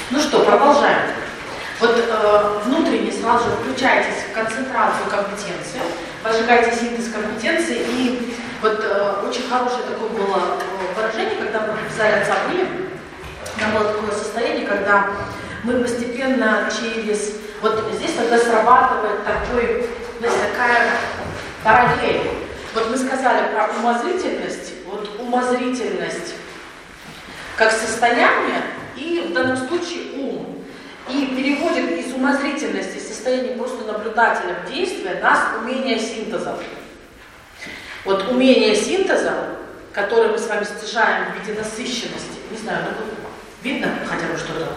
Ну что, продолжаем. Вот внутренне сразу же включайтесь в концентрацию компетенции, возжигайте синтез компетенции. И вот очень хорошее такое было выражение, когда мы в зале отца были, у меня было такое состояние, когда мы постепенно через... Вот здесь тогда срабатывает такой, знаете, такая параллель. Вот мы сказали про умозрительность, вот умозрительность как состояние, и в данном случае ум. И переводит из умозрительности состояние просто наблюдателя в действие нас умение синтеза. Вот умение синтеза, которое мы с вами стяжаем в виде насыщенности, не знаю, видно хотя бы что-то?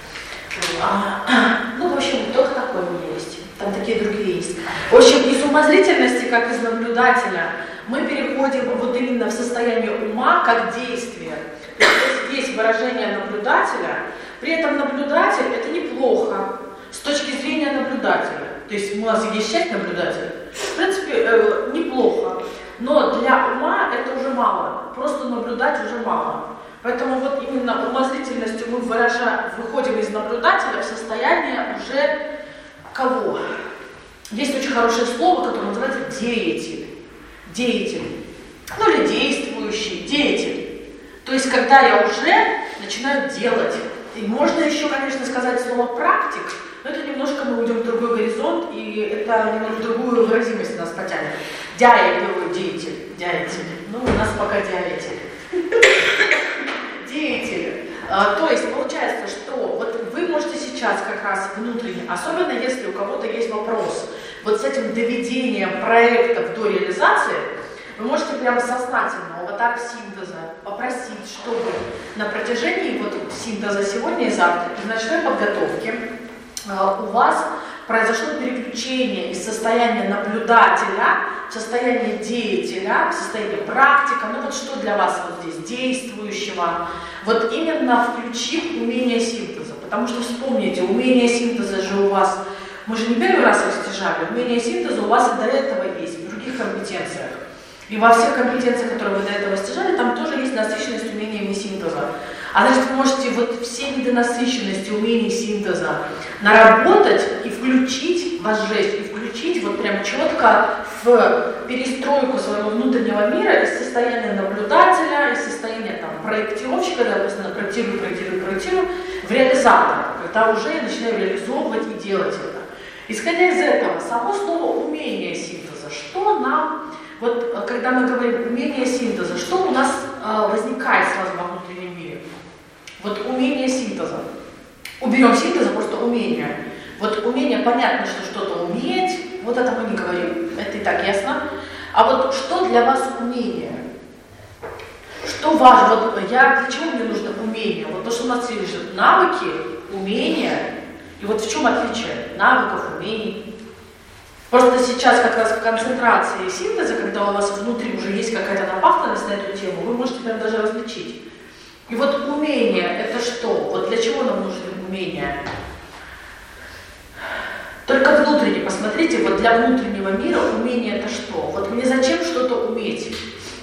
Ну, в общем, только такое у меня есть. Там такие другие есть. В общем, из умозрительности, как из наблюдателя, мы переходим вот именно в состояние ума как действие. То есть есть выражение наблюдателя, при этом наблюдатель это неплохо с точки зрения наблюдателя. То есть у нас есть часть наблюдателя, в принципе, неплохо. Но для ума это уже мало, просто наблюдать уже мало. Поэтому вот именно умозрительностью мы выходим из наблюдателя в состояние уже кого? Есть очень хорошее слово, которое называется деятель. Деятель. Ну или действующий, деятель. То есть когда я уже начинаю делать. И можно еще, конечно, сказать слово практик, но это немножко мы уйдем в другой горизонт, и это немного другую выразимость нас потянет. Деятель. Ну, у нас пока деятель. Деятель. То есть получается, что вот вы можете сейчас как раз внутренне, особенно если у кого-то есть вопрос, вот с этим доведением проектов до реализации, вы можете прямо сознательно у аватар синтеза попросить, чтобы на протяжении вот синтеза сегодня и завтра, из ночной подготовки, у вас произошло переключение из состояния наблюдателя в состояние деятеля, в состояние практика, ну вот что для вас вот здесь, действующего, вот именно включив умение синтеза. Потому что вспомните, умение синтеза же у вас, мы же не первый раз их стяжали, умение синтеза у вас и до этого есть, в других компетенциях. И во всех компетенциях, которые вы до этого стяжали, там тоже есть насыщенность умениями синтеза. А значит, вы можете вот все виды насыщенности умений синтеза наработать и включить, возжечь, и включить вот прям четко в перестройку своего внутреннего мира из состояния наблюдателя, из состояния там проектировщика, да, постоянно проектирую, в реализатора, когда уже я начинаю реализовывать и делать это. Исходя из этого, само слово умение синтеза, что нам... Вот когда мы говорим умение синтеза, что у нас возникает сразу во внутреннем мире? Вот умение синтеза. Уберем синтеза, просто умение. Вот умение, понятно, что что-то уметь, вот это мы не говорим, это и так ясно. А вот что для вас умение? Что важно? Вот для чего мне нужно умение? Вот то, что у нас есть навыки, умения, и вот в чем отличие навыков, умений? Просто сейчас как раз в концентрации синтеза, когда у вас внутри уже есть какая-то напахтанность на эту тему, вы можете прям даже различить. И вот умение – это что? Вот для чего нам нужны умения? Только внутренне посмотрите, вот для внутреннего мира умение – это что? Вот мне зачем что-то уметь?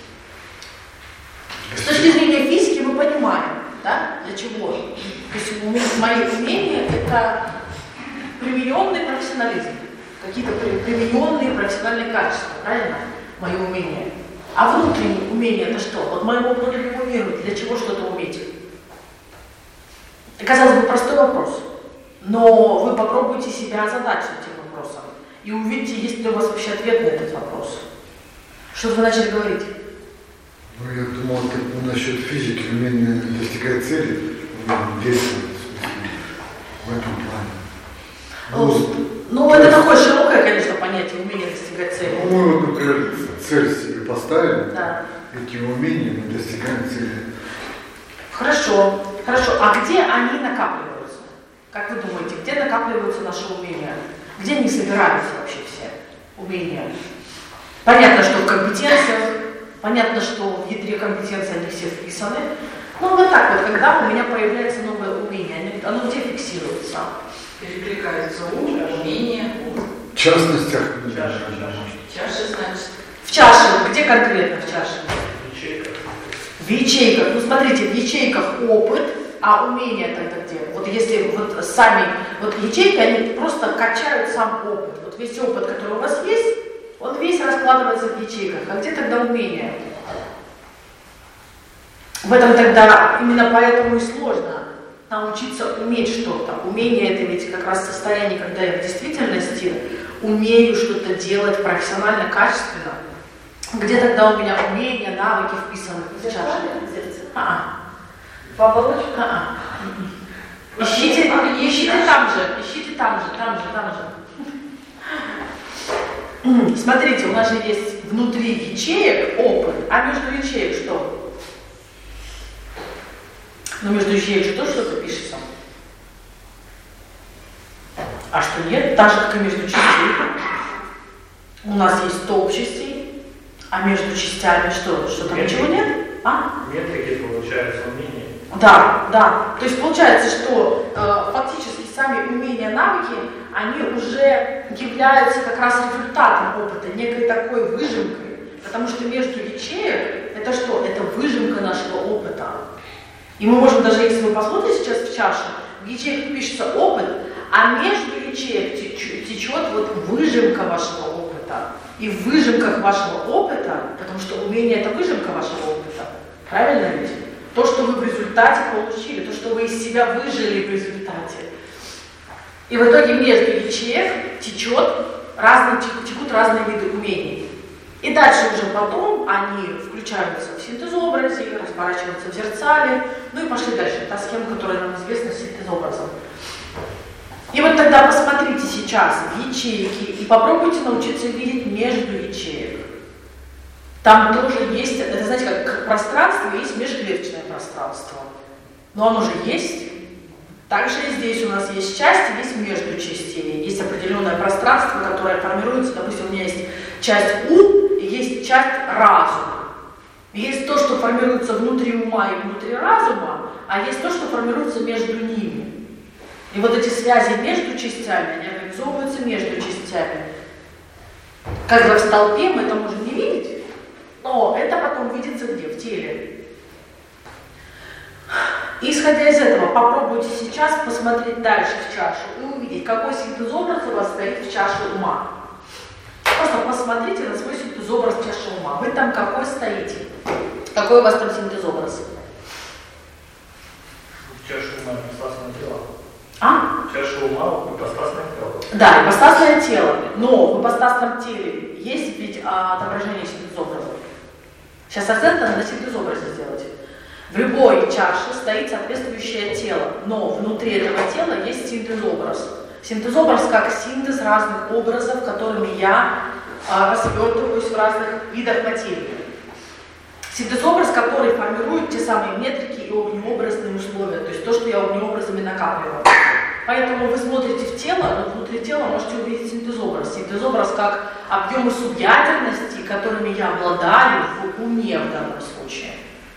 С точки зрения физики мы понимаем, да, для чего? То есть мои умения – это примененный профессионализм. Какие-то примененные профессиональные качества, правильно? Мое умение. А внутреннее умение это что? Вот моему внутреннему миру для чего что-то уметь? Казалось бы, простой вопрос. Но вы попробуйте себя озадачить этим вопросом. И увидите, есть ли у вас вообще ответ на этот вопрос. Что вы начали говорить? Ну, я думал, как насчет физики, умение достигать цели, действовать, в этом плане. Ну, это такое широкое, конечно, понятие, умение достигать цели. Ну, мы, вот, например, цель себе поставили, да. Этим умением мы достигаем цели. Хорошо. А где они накапливаются? Как вы думаете, где накапливаются наши умения? Где они собираются вообще все умения? Понятно, что в компетенциях, понятно, что в ядре компетенции они все вписаны. Ну, вот так вот, когда у меня появляется новое умение, оно где фиксируется? Перекликается ум, умение, ум. В частностях. Чаша, значит. В чаше. Где конкретно в чаше? В ячейках. В ячейках. Ну, смотрите, в ячейках опыт, а умение тогда где? Вот если вот сами, вот ячейки, они просто качают сам опыт. Вот весь опыт, который у вас есть, он весь раскладывается в ячейках. А где тогда умение? В этом тогда именно поэтому и сложно научиться уметь что-то. Умение — это ведь как раз состояние, когда я в действительности умею что-то делать профессионально, качественно. Где тогда у меня умения, навыки вписаны в чашу? По оболочке? Ищите там же. Смотрите, у нас же есть внутри ячеек опыт, а между ячеек что? Но между ячеек же тоже что-то пишется. А что нет? Так же, как и между частей. У нас есть столб частей, а между частями что? Что там ничего нет? Метрики, получается, умения. Да. То есть получается, что фактически сами умения, навыки, они уже являются как раз результатом опыта, некой такой выжимкой. Потому что между ячеек, это что? Это выжимка нашего опыта. И мы можем даже, если вы посмотрите сейчас в чашу, в ячейках пишется опыт, а между ячеек течет вот выжимка вашего опыта. И в выжимках вашего опыта, потому что умение — это выжимка вашего опыта, правильно ведь? То, что вы в результате получили, то, что вы из себя выжили в результате. И в итоге между ячеек текут разные виды умений. И дальше уже потом они включаются в синтезобразе, разворачиваются в зерцале, ну и пошли дальше. Та схема, которая нам известна с синтезобразом. И вот тогда посмотрите сейчас в ячейки и попробуйте научиться видеть между ячеек. Там тоже есть, это знаете, как пространство, есть межклеточное пространство. Но оно же есть. Также и здесь у нас есть части, есть между частей. Есть определенное пространство, которое формируется, допустим, у меня есть часть ум и есть часть разума. Есть то, что формируется внутри ума и внутри разума, а есть то, что формируется между ними. И вот эти связи между частями, они организовываются между частями. Когда в столпе мы это можем не видеть, но это потом видится где? В теле. И исходя из этого, попробуйте сейчас посмотреть дальше в чашу и увидеть, какой синтезобраз у вас стоит в чаше ума. Просто посмотрите на свой синтезобраз в чаше ума. Вы там какой стоите? Какой у вас там синтезобраз? В чаше ума ипостасное тело. В чаше ума ипостасное тело. Да, ипостасное тело. Но в ипостасном теле есть ведь отображение синтезобраза. Сейчас акцент надо на синтезобразе сделать. В любой чаше стоит соответствующее тело, но внутри этого тела есть синтезобраз. Синтезобраз как синтез разных образов, которыми я развертываюсь в разных видах материи. Синтезобраз, который формирует те самые метрики и огнеобразные условия, то есть то, что я огнеобразами накапливаю. Поэтому вы смотрите в тело, но внутри тела можете увидеть синтезобраз. Синтезобраз как объемы субъядерности, которыми я обладаю в уме в данном случае.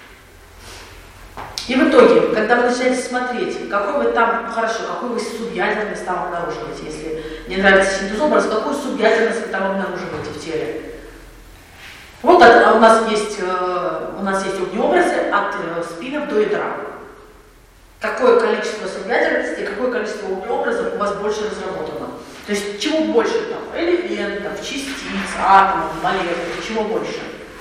И в итоге, когда вы начинаете смотреть, какой вы там, какую вы субъядерность там обнаруживаете, если не нравится синтезобраз, какую субъядерность вы там обнаруживаете в теле. Вот у нас есть огнеобразы от спинов до ядра. Какое количество субъядерности и какое количество огнеобразов у вас больше разработано. То есть чего больше там? Элементов, частиц, атомов, молекул, чего больше?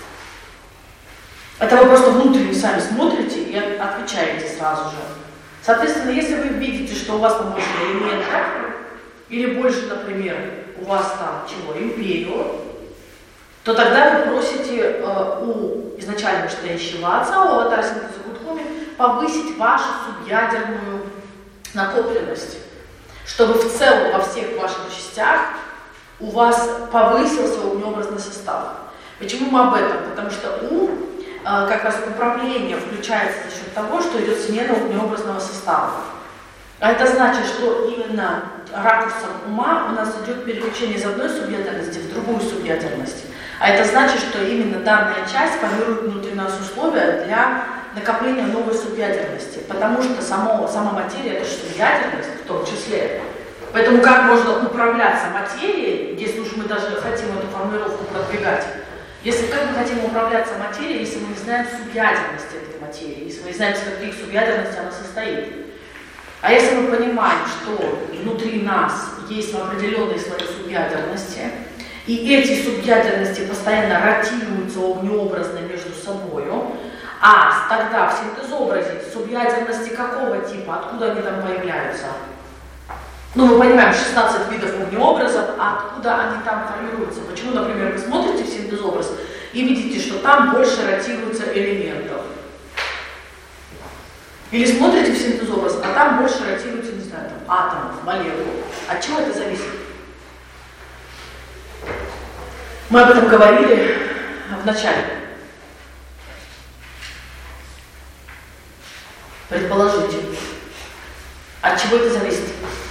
Это вы просто внутренне сами смотрите и отвечаете сразу же. Соответственно, если вы видите, что у вас там больше элементов, или больше, например, у вас там чего, империо, то тогда вы просите у изначально стоящего отца, у аватара синтеза Гудхоми, повысить вашу субъядерную накопленность, чтобы в целом во всех ваших частях у вас повысился огнеобразный состав. Почему мы об этом? Потому что ум, как раз управление включается за счет того, что идет смена огнеобразного состава. А это значит, что именно ракурсом ума у нас идет переключение из одной субъядерности в другую субъядерность. А это значит, что именно данная часть формирует внутри нас условия для накопления новой субъядерности. Потому что сама материя — это же субъядерность в том числе. Поэтому как можно управляться материей, если уж мы даже хотим эту формулировку продвигать, Если как мы хотим управляться материей, если мы не знаем субъядерности этой материи, если мы не знаем, из каких субъядерностей она состоит. А если мы понимаем, что внутри нас есть определенные слои субъядерности, и эти субъядерности постоянно ротируются огнеобразно между собою, а тогда в синтезообразе субъядерности какого типа, откуда они там появляются? Ну, мы понимаем, 16 видов огнеобразов, а откуда они там формируются? Почему, например, вы смотрите в синтезообраз и видите, что там больше ротируется элементов? Или смотрите в синтезообраз, а там больше ротируется, не знаю, там, атомов, молекул. От чего это зависит? Мы об этом говорили в начале. Предположите, от чего это зависит?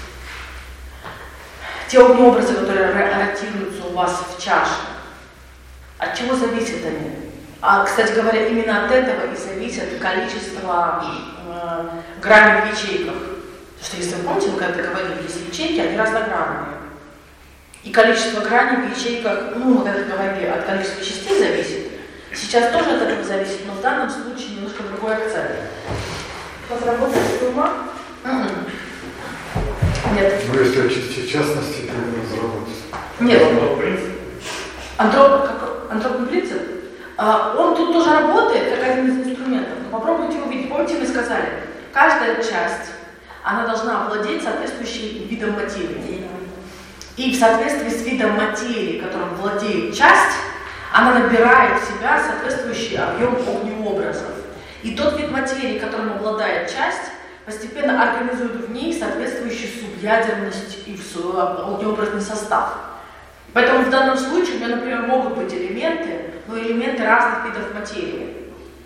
Те огнеобразы, которые ротируются у вас в чаше, от чего зависят они? А, кстати говоря, именно от этого и зависит количество граней в ячейках. Потому что, если вы помните, мы когда-то говорили, есть ячейки, они разногранные. И количество граней в ячейках, ну, мы когда-то говорили, от количества частей зависит. Сейчас тоже от этого зависит, но в данном случае немножко другой акцент. Разработать ума? Нет. Ну, если в частности, то разработать. Нет. Антропный принцип, он тут тоже работает, как один из инструментов. Но попробуйте увидеть. Помните, мы сказали, каждая часть, она должна обладать соответствующим видом материи. И в соответствии с видом материи, которым владеет часть, она набирает в себя соответствующий объем огнеобразов. И тот вид материи, которым обладает часть, постепенно организует в ней соответствующую субъядерность и огнеобразный состав. Поэтому в данном случае у меня, например, могут быть элементы, но элементы разных видов материи.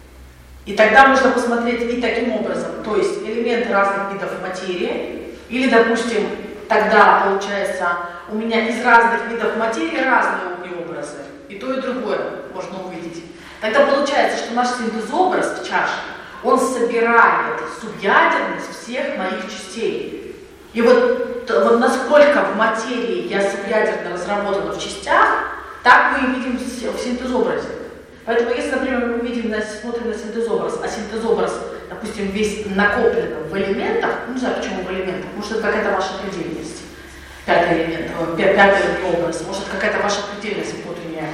И тогда можно посмотреть и таким образом, то есть элементы разных видов материи, или, допустим, тогда, получается, у меня из разных видов материи разные огнеобразы, и то, и другое можно увидеть. Тогда получается, что наш синтезообраз в чаше, он собирает субъядерность всех моих частей. И вот насколько в материи я субъядерно разработана в частях, так мы и видим в синтезообразе. Поэтому если, например, мы смотрим на синтезообраз, а синтезообраз, допустим, весь накоплен в элементах, не знаю, почему в элементах, может, это какая-то ваша предельность, пятый элемент, пятый образ, может, какая-то ваша предельность внутренняя,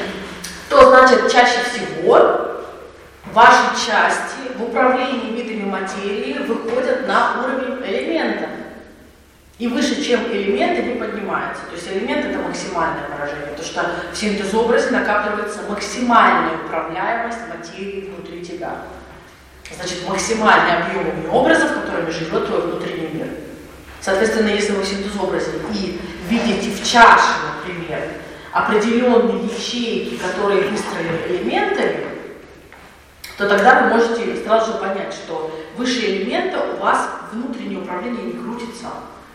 то, значит, чаще всего ваши части в управлении видами материи выходят на уровень элемента. И выше, чем элементы, не поднимаются. То есть элемент — это максимальное выражение, потому что в синтезообразе накапливается максимальная управляемость материи внутри тебя. Значит, максимальный объем образов, которыми живет твой внутренний мир. Соответственно, если вы в синтезообразе и видите в чаше, например, определенные ячейки, которые выстроены элементами, то тогда вы можете сразу же понять, что выше элемента у вас внутреннее управление не крутится.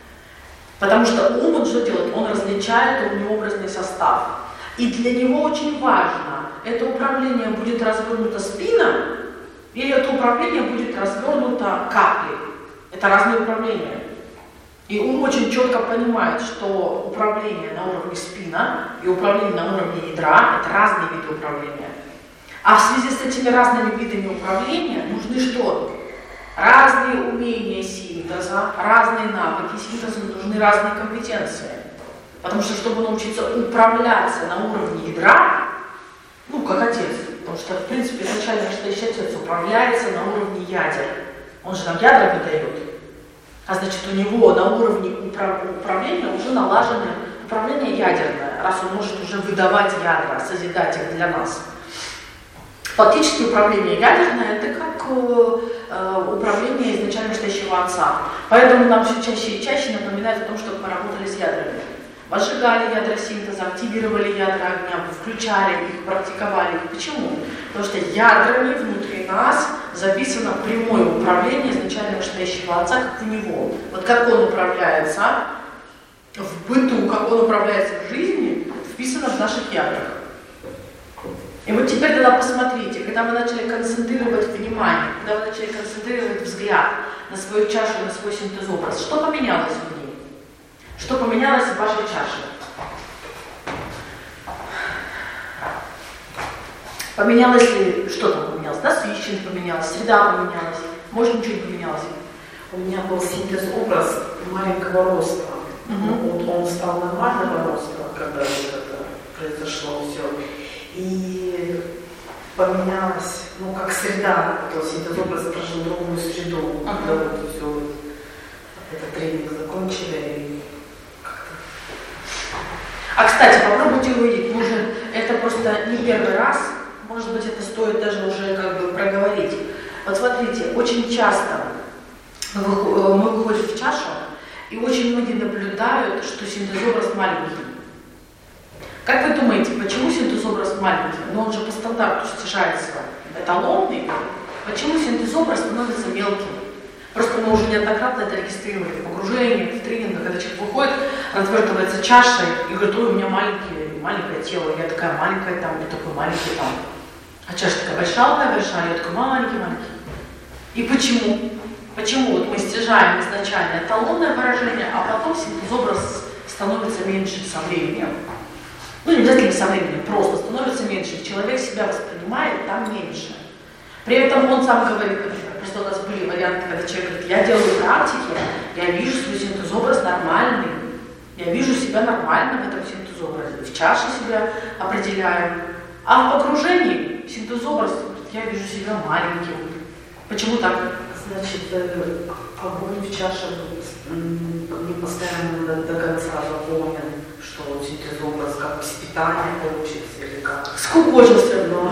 Потому что ум, он что делает? Он различает огнеобразный состав. И для него очень важно, это управление будет развернуто спином, или это управление будет развернуто каплей. Это разные управления. И ум очень четко понимает, что управление на уровне спина и управление на уровне ядра — это разные виды управления. А в связи с этими разными видами управления нужны что? Разные умения синтеза, разные навыки синтеза, нужны разные компетенции. Потому что, чтобы научиться управляться на уровне ядра, ну, как отец, потому что, в принципе, изначально настоящий отец управляется на уровне ядер. Он же нам ядра выдает. А значит, у него на уровне управления уже налажено управление ядерное, раз он может уже выдавать ядра, созидать их для нас. Фактически управление ядерное — это как управление изначально настоящего отца. Поэтому нам все чаще и чаще напоминает о том, чтобы мы работали с ядрами. Возжигали ядра синтеза, активировали ядра огня, включали их, практиковали их. Почему? Потому что ядрами внутри нас записано прямое управление изначально настоящего отца, как у него. Вот как он управляется в быту, как он управляется в жизни, вписано в наших ядрах. И вот теперь тогда посмотрите, когда мы начали концентрировать внимание, когда вы начали концентрировать взгляд на свою чашу, на свой синтезообраз, что поменялось в ней? Что поменялось в вашей чаше? Поменялось ли, что там поменялось? Насыщенность поменялась, среда поменялась, может ничего не поменялось. У меня был синтез-образ маленького роста. Вот он стал нормального роста, когда вот это произошло все. И поменялась, ну, как среда, то синтез-образ прожил другую среду, когда вот все, этот тренинг закончили. И как-то... А, кстати, попробуйте увидеть, может, это просто не первый раз, может быть, это стоит даже уже как бы проговорить. Вот смотрите, очень часто мы выходим в чашу, и очень многие наблюдают, что синтез-образ маленький. Как вы думаете, почему синтез-образ маленький? Но он же по стандарту снижается эталонный. Почему синтез-образ становится мелким? Просто мы уже неоднократно это регистрировали в погружениях, в тренингах, когда человек выходит, развертывается чашей и говорит: ой, у меня маленькое тело, я такая маленькая там, я такой маленький там. А чаша такая большая, я такой маленький. И почему? Почему вот мы снижаем изначально эталонное выражение, а потом синтез-образ становится меньше со временем? Ну, не обязательно со временем, просто становится меньше. Человек себя воспринимает там меньше. При этом он сам говорит, например, просто у нас были варианты, когда человек говорит: я делаю практики, я вижу свой синтез-образ нормальный, я вижу себя нормально в этом синтез-образе, в чаше себя определяю. А в погружении синтез-образ, я вижу себя маленьким. Почему так? Значит, огонь в чаше не постоянно до конца заполнен, что синтез-образ как питание получится или как? Сколько очень все равно.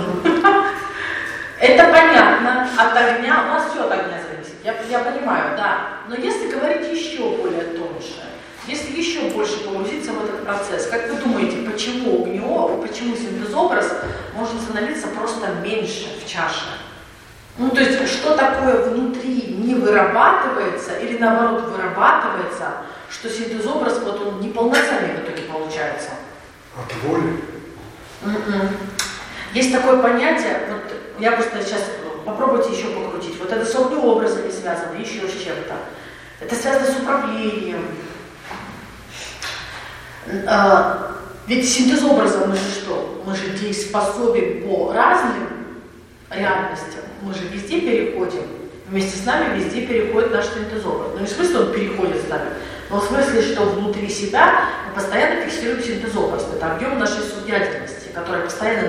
Это понятно, от огня, у нас все от огня зависит, я понимаю, да. Но если говорить еще более тоньше, если еще больше погрузиться в этот процесс, как вы думаете, почему огнеобраз, почему синтез-образ может становиться просто меньше в чаше? Ну, то есть, что такое внутри не вырабатывается или наоборот вырабатывается, что синтез-образ, вот он неполноценный в итоге получается? От воли? Есть такое понятие, вот я просто сейчас попробуйте еще покрутить. Вот это с огнеобразами связано, еще с чем-то. Это связано с управлением. Ведь синтез-образом мы же что? Мы же дееспособен по разным реальностям. Мы же везде переходим. Вместе с нами везде переходит наш синтез-образ. Ну не в смысле он переходит с нами, но в смысле, что внутри себя мы постоянно фиксируем синтез-образ. Это объем нашей субъятельности, который постоянно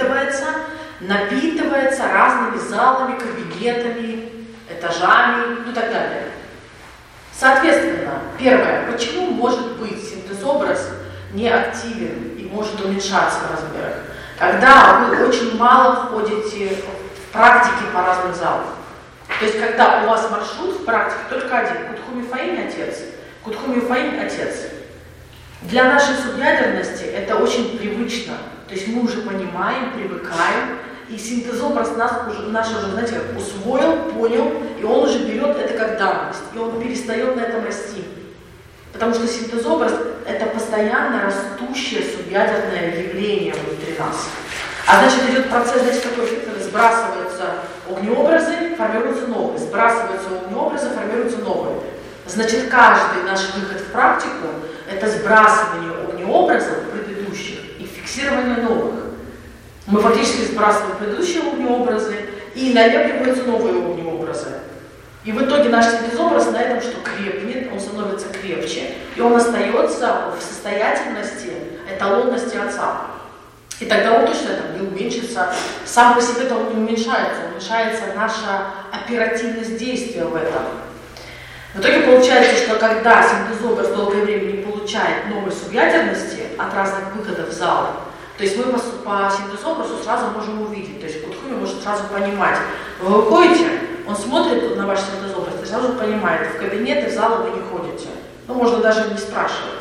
напитывается разными залами, кабинетами, этажами, ну и так далее. Соответственно, первое, почему может быть синтез-образ неактивен и может уменьшаться в размерах? Когда вы очень мало ходите в практике по разным залам. То есть, когда у вас маршрут в практике только один, Кутхуми Фаинь отец, Кутхуми Фаинь отец. Для нашей субъядерности это очень привычно. То есть мы уже понимаем, привыкаем, и синтез-образ наш уже, знаете, как усвоил, понял, и он уже берет это как данность, и он перестает на этом расти. Потому что синтез-образ – это постоянно растущее субъядерное явление внутри нас. А значит, идет процесс, знаете, такой фильтр, сбрасываются огнеобразы, формируются новые, сбрасываются огнеобразы, формируются новые. Значит, каждый наш выход в практику – это сбрасывание огнеобразов предыдущих и фиксирование новых. Мы фактически сбрасываем предыдущие огнеобразы, и налепливаются новые огнеобразы. И в итоге наш синтез-образ на этом что крепнет, он становится крепче, и он остается в состоятельности, эталонности отца. И тогда он точно там не уменьшится. Сам по себе он не уменьшается, уменьшается наша оперативность действия в этом. В итоге получается, что когда синтез-образ долгое время не получает новой субъядерности от разных выходов в зал, то есть мы по синтез-образу сразу можем увидеть, то есть Кутхуми может сразу понимать. Вы выходите, он смотрит на ваш синтез-образ и сразу понимает, в кабинеты, в залы вы не ходите. Ну, можно даже не спрашивать.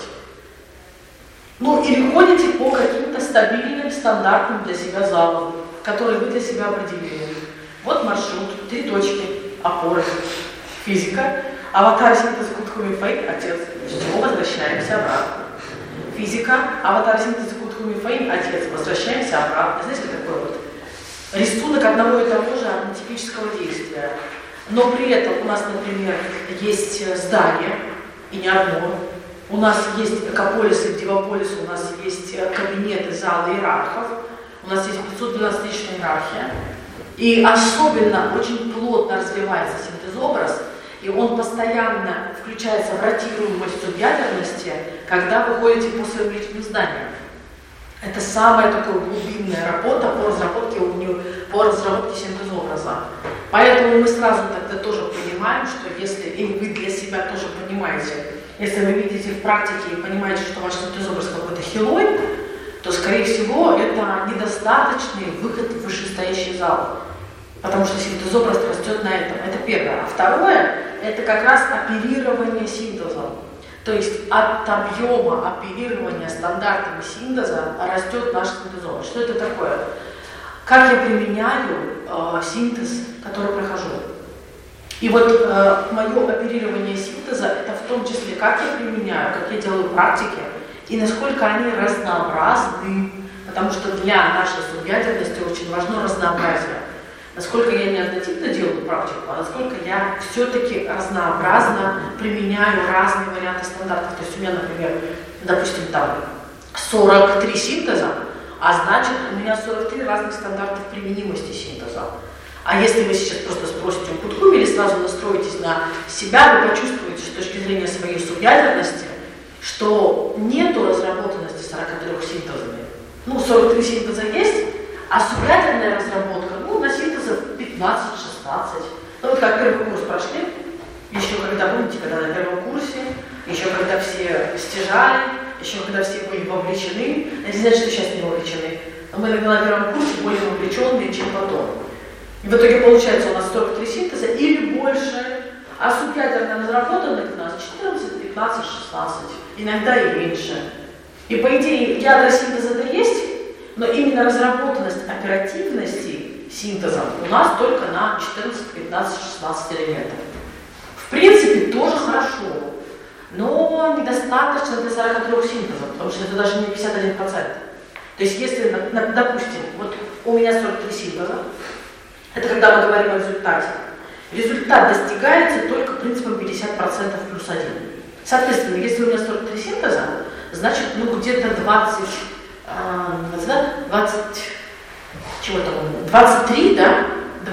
Ну, или ходите по каким-то стабильным, стандартным для себя залам, которые вы для себя определили. Вот маршрут, 3 точки, опоры, физика, аватар синтез Кутхуми Фаинь, отец, с чего возвращаемся обратно. Физика, аватар синтез Кутхуми Фаинь, отец, возвращаемся обратно. Знаете, такой вот рисунок одного и того же архетипического действия. Но при этом у нас, например, есть здание, и не одно. У нас есть экополисы, дивополисы, у нас есть кабинеты, залы иерархов. У нас есть 512-тысячная иерархия. И особенно очень плотно развивается синтез-образ, и он постоянно включается в ротируемость субъядерности, когда вы ходите по своим личным зданиям. Это самая такая глубинная работа по разработке синтез-образа. Поэтому мы сразу тогда тоже понимаем, что если, и вы для себя тоже понимаете, если вы видите в практике и понимаете, что ваш синтез-образ какой-то хилой, то, скорее всего, это недостаточный выход в вышестоящий зал. Потому что синтез-образ растет на этом. Это первое. А второе, это как раз оперирование синтезом. То есть от объема оперирования стандартами синтеза растет наш синтез-образ. Что это такое? Как я применяю синтез, который прохожу. И вот мое оперирование синтеза, это в том числе, как я применяю, как я делаю практики, и насколько они разнообразны, потому что для нашей субъядерности очень важно разнообразие. Насколько я не однотипно делаю практику, а насколько я все-таки разнообразно применяю разные варианты стандартов. То есть у меня, например, допустим, там 43 синтеза, а значит у меня 43 разных стандартов применимости синтеза. А если вы сейчас просто спросите у Куткум или сразу настроитесь на себя, вы почувствуете с точки зрения своей субъядерности, что нету разработанности 43 синтезами. Ну, 43 синтеза есть, а субъядерная разработка, на синтезов 15-16. Ну, вот как первый курс прошли, еще когда, помните, когда на первом курсе, еще когда все стяжали, еще когда все были вовлечены, это не значит, что сейчас не вовлечены, но мы на первом курсе более вовлеченные, чем потом. И в итоге получается у нас 43 синтеза или больше, а субъядерная разработанных у нас 14, 15, 16, иногда и меньше. И по идее ядра синтеза-то есть, но именно разработанность оперативности синтеза у нас только на 14, 15, 16 элементов. В принципе, тоже хорошо, но недостаточно для 43 синтезов, потому что это даже не 51%. То есть если, допустим, вот у меня 43 синтеза, это когда мы говорим о результате. Результат достигается только принципом 50% плюс 1. Соответственно, если у меня 43 синтеза, значит, где-то 23, да?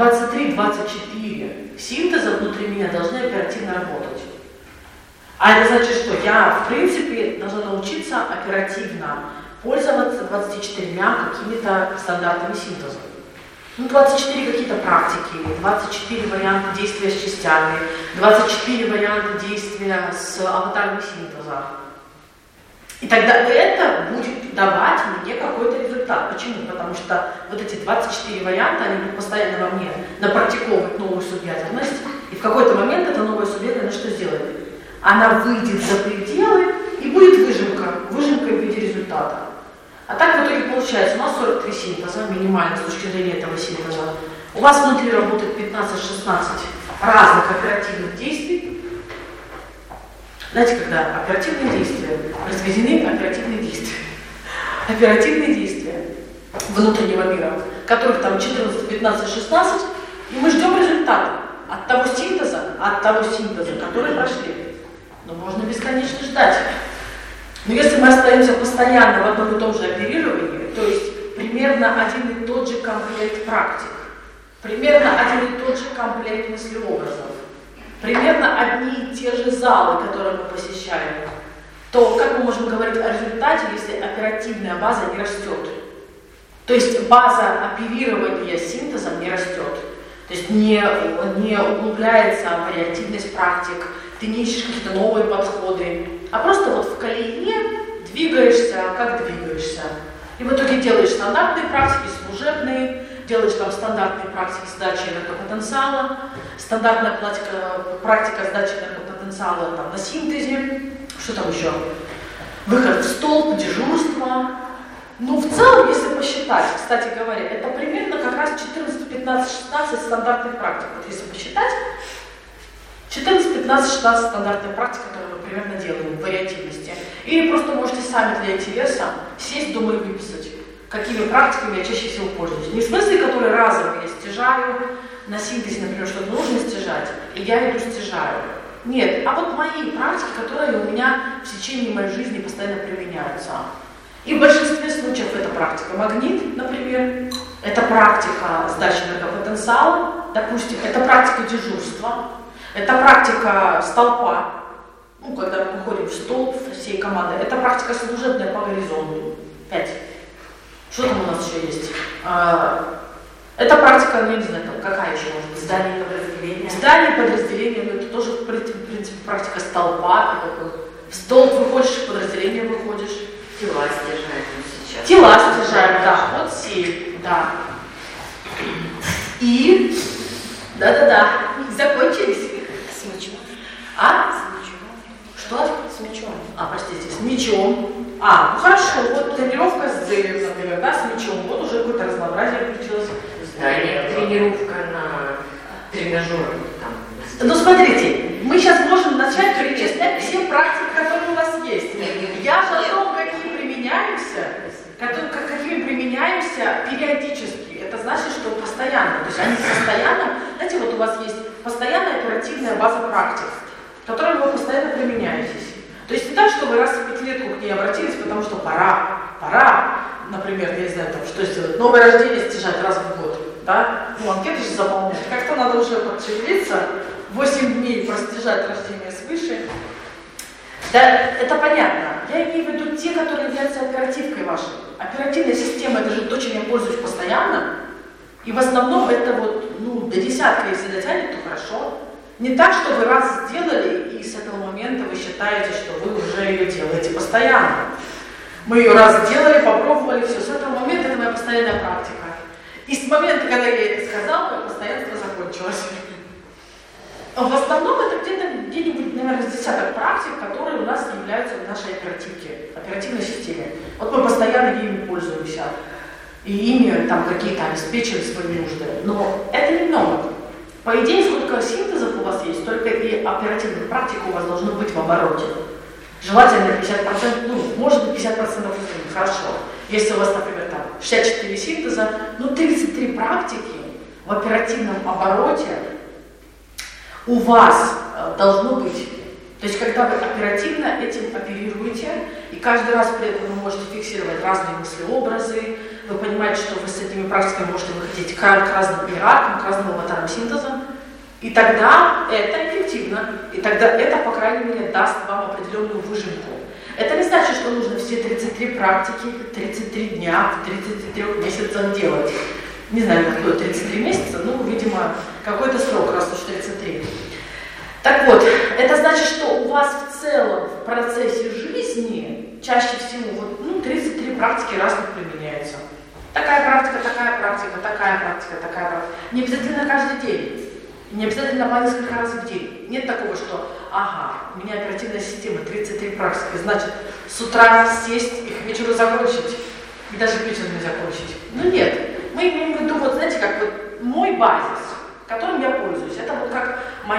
23-24 синтеза внутри меня должны оперативно работать. А это значит, что я, в принципе, должна научиться оперативно пользоваться 24 какими-то стандартами синтеза. 24 какие-то практики, 24 варианта действия с частями, 24 варианта действия с аватарами синтеза. И тогда это будет давать мне какой-то результат. Почему? Потому что вот эти 24 варианта, они будут постоянно во мне напрактиковывать новую субъядерность, и в какой-то момент эта новая субъядерность что сделает? Она выйдет за пределы, и будет выжимка в виде результата. А так в итоге получается, у нас 43 синтеза, минимально с точки зрения этого синтеза. У вас внутри работает 15-16 разных оперативных действий. Знаете, когда оперативные действия разведены оперативные действия. Оперативные действия внутреннего мира, которых там 14, 15, 16, и мы ждем результата от того синтеза, который прошли. Но можно бесконечно ждать. Но если мы остаемся постоянно в одном и том же оперировании, то есть примерно один и тот же комплект практик, примерно один и тот же комплект мыслеобразов, примерно одни и те же залы, которые мы посещаем, то как мы можем говорить о результате, если оперативная база не растет? То есть база оперирования синтезом не растет. То есть не углубляется вариативность практик, ты не ищешь какие-то новые подходы, а просто вот в колее двигаешься, как двигаешься. И в итоге делаешь стандартные практики, служебные, делаешь там стандартные практики сдачи энергопотенциала, стандартная практика сдачи энергопотенциала там, на синтезе, что там еще? Выход в столб, дежурство. Ну, в целом, если посчитать, кстати говоря, это примерно как раз 14, 15, 16 стандартных практик. Вот если посчитать, 14, 15, 16 стандартных практик, которые мы примерно делаем в вариативности. Или просто можете сами для интереса сесть дома и выписать, какими практиками я чаще всего пользуюсь. Не в смысле, которые разово я стяжаю, на синтезе, например, что-то нужно стяжать, и я иду стяжаю. Нет, а вот мои практики, которые у меня в течение моей жизни постоянно применяются. И в большинстве случаев это практика магнит, например, это практика сдачи энергопотенциала, допустим, это практика дежурства, это практика столпа, ну, когда мы ходим в столб всей команды, это практика служебная по горизонту. 5. Что там у нас еще есть? Это практика, ну, я не знаю, там, какая еще может быть? Здание подразделения. Здание подразделения, ну, это тоже, в принципе, практика столпа. В столб выходишь, в подразделение выходишь. Тела стяжаем сейчас. Тела стяжаем, да, вот 7, да. И, да-да-да, закончились. С мечом. А? С мечом. Что? С мечом. Простите, с мечом. Ну хорошо, вот тренировка с дзелем, например, да, с мечом. Вот уже какое-то разнообразие включилось. Здание, тренировка на тренажер. Ну смотрите, мы сейчас можем начать перечислять все практики, которые у вас есть. Я же о том, какими применяемся периодически. Это значит, что постоянно. То есть они постоянно, знаете, вот у вас есть постоянная оперативная база практик, к которой вы постоянно применяетесь. То есть не так, что вы раз в 5 лет к ней обратились, потому что пора, например, я не знаю, там, что сделать, новое рождение стяжать раз в год, да? Ну, анкеты же заполнять. Как-то надо уже подшевелиться, 8 дней простяжать рождение свыше. Да, это понятно. Я имею в виду те, которые являются оперативкой вашей. Оперативная система, это же то, чем я пользуюсь постоянно. И в основном это вот, до десятка, если дотянет, то хорошо. Не так, что вы раз сделали, и с этого момента вы считаете, что вы уже ее делаете постоянно. Мы ее раз сделали, попробовали, все. С этого момента это моя постоянная практика. И с момента, когда я это сказала, мое постоянство закончилось. В основном это где-нибудь, наверное, с десяток практик, которые у нас являются в нашей оперативной системе. Вот мы постоянно ими пользуемся. И ими там какие-то обеспечиваем свои нужды. Но это немного. По идее, сколько синтезов у вас есть, столько и оперативных практик у вас должно быть в обороте. Желательно 50%, может быть 50% хорошо. Если у вас, например, там 64 синтеза, 33 практики в оперативном обороте у вас должно быть. То есть, когда вы оперативно этим оперируете, и каждый раз при этом вы можете фиксировать разные мысли-образы, вы понимаете, что вы с этими практиками можете выходить к разным иерархам, к разным аватарам синтезам, и тогда это эффективно, и тогда это, по крайней мере, даст вам определенную выжимку. Это не значит, что нужно все 33 практики, 33 дня, в 33 месяцах делать. Не знаю, какое 33 месяца, видимо, какой-то срок, раз уж 33. Так вот, это значит, что у вас в целом в процессе жизни чаще всего 33 практики разных применяются. Такая практика, такая практика, такая практика, такая практика. Не обязательно каждый день, не обязательно по несколько раз в день. Нет такого, что, у меня оперативная система, 33 практики, значит, с утра сесть и к вечеру закончить, и даже к вечеру не закончить. Нет, мы имеем в виду, знаете, как мой базис, которым я пользуюсь. Это как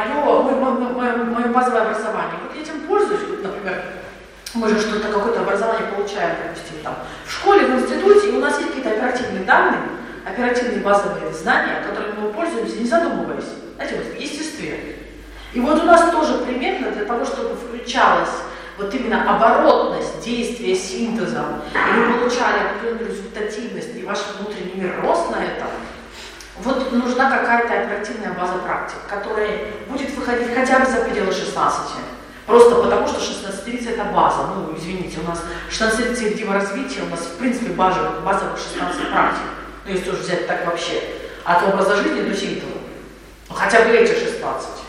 мое базовое образование. Я этим пользуюсь, например, мы же что-то, какое-то образование получаем, допустим, там, в школе, в институте, и у нас есть какие-то оперативные данные, оперативные базовые знания, которыми мы пользуемся, не задумываясь, знаете, в естестве. И у нас тоже примерно для того, чтобы включалась именно оборотность действия синтезом, и вы получали определенную результативность, и ваш внутренний мир рос на этом, нужна какая-то оперативная база практик, которая будет выходить хотя бы за пределы 16. Просто потому, что 16-30 это база. Извините, у нас 16 диворазвития, у нас в принципе базовых 16 практик. Если уж взять так вообще. От образа жизни до синтеза. Хотя бы эти 16.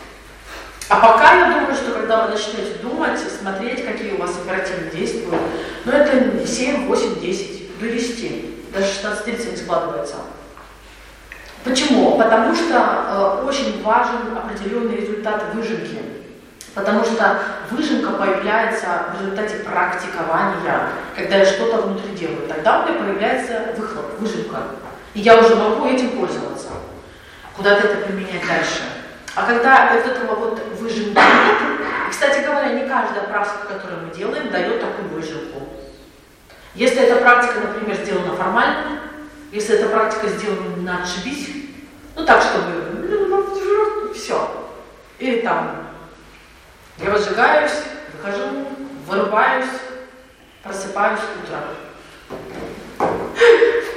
А пока я думаю, что когда вы начнете думать, смотреть, какие у вас оперативно действуют, это 7, 8, 10, до 10. Даже 16-30 не складывается. Почему? Потому что очень важен определенный результат выжимки. Потому что выжимка появляется в результате практикования, когда я что-то внутри делаю. Тогда у меня появляется выхлоп, выжимка. И я уже могу этим пользоваться. Куда-то это применять дальше. А когда этого выжимки нет, кстати говоря, не каждая практика, которую мы делаем, дает такую выжимку. Если эта практика, например, сделана формально, если эта практика сделана на отшибись, так, чтобы все. Или там я разжигаюсь, выхожу, вырубаюсь, просыпаюсь утром.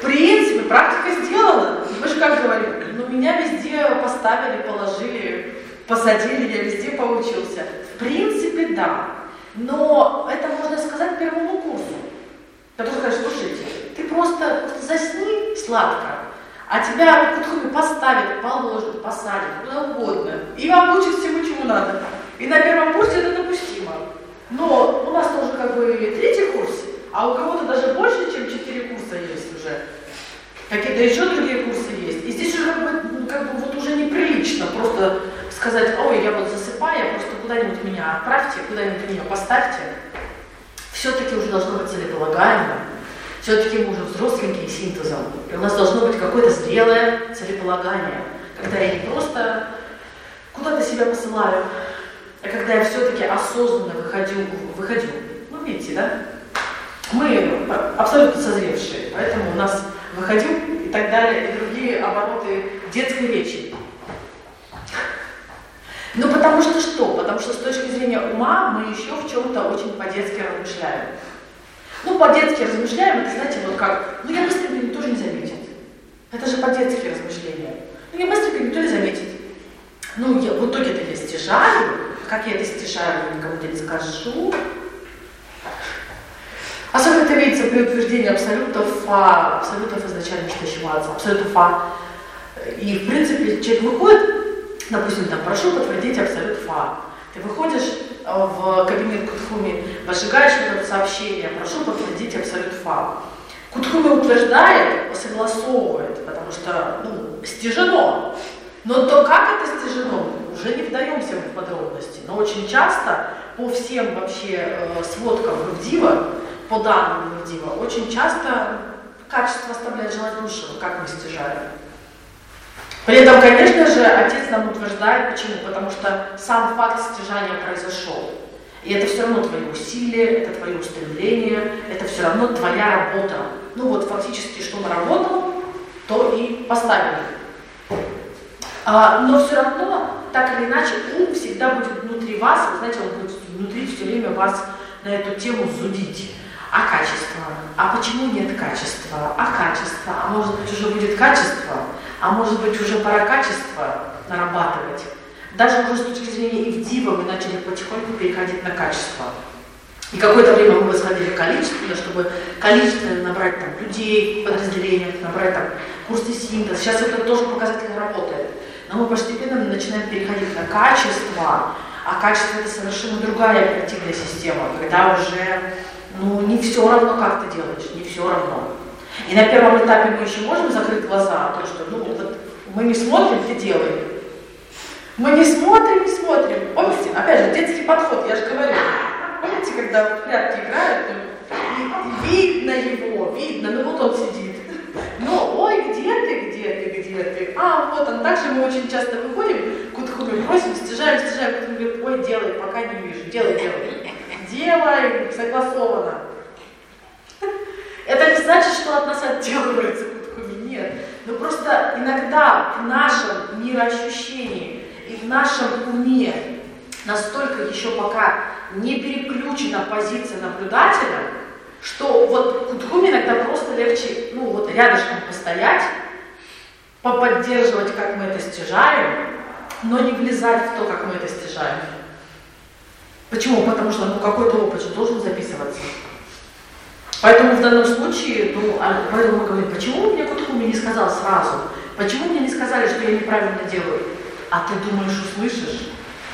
принципе, практика сделана. Вы же как говорите, ну меня везде поставили, положили, посадили, я везде поучился. В принципе, да. Но это можно сказать первому курсу. Который скажет, слушайте, ты просто засни сладко, а тебя кутхуми поставят, положат, посадят, куда угодно. И обучат всему, чему надо. И на первом курсе это допустимо. Но у нас тоже как бы 3-й курс, а у кого-то даже больше, чем 4 курса есть уже. Какие-то еще другие курсы есть. И здесь уже как бы вот уже неприлично просто сказать, ой, я вот засыпаю, просто куда-нибудь меня отправьте, куда-нибудь меня поставьте. Все-таки уже должно быть целеполагаемо. Все-таки мы уже взросленькие синтезом. И у нас должно быть какое-то зрелое целеполагание. Когда я не просто куда-то себя посылаю, а когда я все-таки осознанно выходю. Ну, видите, да? Мы абсолютно созревшие, поэтому у нас выходю и так далее, и другие обороты детской речи. Ну, потому что что? Потому что с точки зрения ума мы еще в чем-то очень по-детски размышляем. Ну, по-детски размышляем, это, знаете, вот как, ну, я быстренько, никто же не заметит. Это же по-детски размышления. Ну, я быстренько, никто не заметит. Ну, в итоге-то я стяжаю. Как я это стяжаю, никому не скажу. Особенно это видится при утверждении абсолютов изначально штащеваться, абсолютов фа. И, в принципе, человек выходит, допустим, там, прошу подтвердить абсолют фа. Ты выходишь в кабинет Кутхуми, возжигаешь это сообщение, прошу подтвердить абсолют фа. Кутхуми утверждает, согласовывает, потому что, ну, стяжено. Но то, как это стяжено, уже не вдаемся в подробности. Но очень часто по всем вообще сводкам Гавдива, по данным Гавдива, очень часто качество оставляет желать лучшего, как мы стяжаем. При этом, конечно же, отец нам утверждает, почему? Потому что сам факт стяжания произошел. И это все равно твои усилия, это твои устремления, это все равно твоя работа. Ну вот фактически, что наработал, то и поставили. Но все равно, так или иначе, ум всегда будет внутри вас, вы знаете, он будет внутри все время вас на эту тему зудить. А качество? А почему нет качества? А качество? А может быть уже будет качество? А может быть уже пора качество нарабатывать? Даже уже с точки зрения Ивдива мы начали потихоньку переходить на качество. И какое-то время мы восходили количественно, чтобы количественно набрать там людей, подразделениях, набрать там курсы синтеза. Сейчас это тоже показательно работает. Но мы постепенно начинаем переходить на качество, а качество это совершенно другая оперативная система, когда уже не все равно, как ты делаешь, не все равно. И на первом этапе мы еще можем закрыть глаза, то что вот мы не смотрим, ты делаешь. Мы не смотрим. Помните, опять же, детский подход, я же говорю. Помните, когда в прятки играют, и видно его, ну вот он сидит. Ну, ой, где ты? А, вот он. Также мы очень часто выходим, Кутхуми просим, стяжаем, Кутхуми говорит, ой, делай, пока не вижу, делай. Делай, согласовано. Это не значит, что от нас отделывается Кутхуми, нет. Но просто иногда в нашем мироощущении и в нашем уме настолько еще пока не переключена позиция наблюдателя, что вот Кутхуми иногда просто легче, рядышком постоять, поподдерживать, как мы это стяжаем, но не влезать в то, как мы это стяжаем. Почему? Потому что какой-то опыт же должен записываться. Поэтому в данном случае, поэтому мы говорим, почему мне Кутхуми не сказал сразу? Почему мне не сказали, что я неправильно делаю? А ты думаешь, услышишь?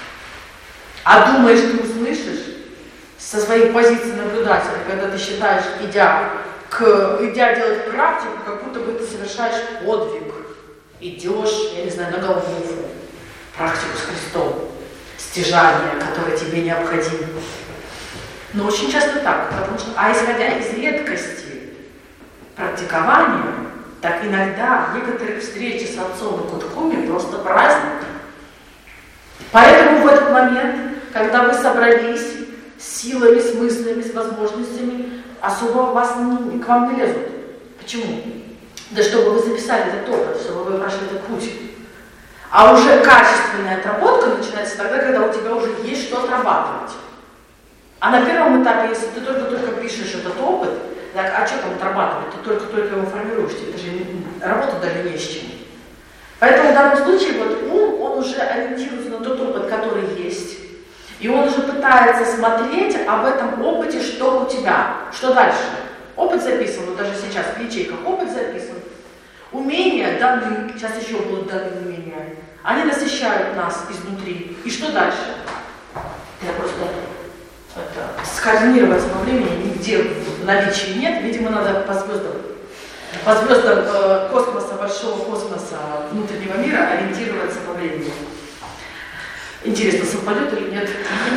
А думаешь, ты услышишь со своей позиции наблюдателя, когда ты считаешь, идя делать практику, как будто бы ты совершаешь подвиг. Идешь, я не знаю, на Голгофу, практику с Христом, стяжание, которое тебе необходимо. Но очень часто так, потому что, исходя из редкости практикования, так иногда некоторые встречи с отцом и Кутхуми просто праздник. Поэтому в этот момент, когда вы собрались с силами, с мыслями, с возможностями, особо к вам не лезут. Почему? Да чтобы вы записали этот опыт, чтобы вы прошли этот путь. А уже качественная отработка начинается тогда, когда у тебя уже есть что отрабатывать. А на первом этапе, если ты только пишешь этот опыт, Так, а что там отрабатывать? Ты только его формируешь, это же работа даже не с чем. Поэтому в данном случае вот ум, он уже ориентируется на тот опыт, который есть. И он уже пытается смотреть об этом опыте, что у тебя, что дальше. Опыт записан, вот даже сейчас в ячейках опыт записан. Умения даны, сейчас еще будут даны умения. Они насыщают нас изнутри. И что дальше? Я просто скоординировать во времени нигде в наличии нет. Видимо, надо по звездам космоса, большого космоса, внутреннего мира ориентироваться по времени. Интересно, совпадет или нет?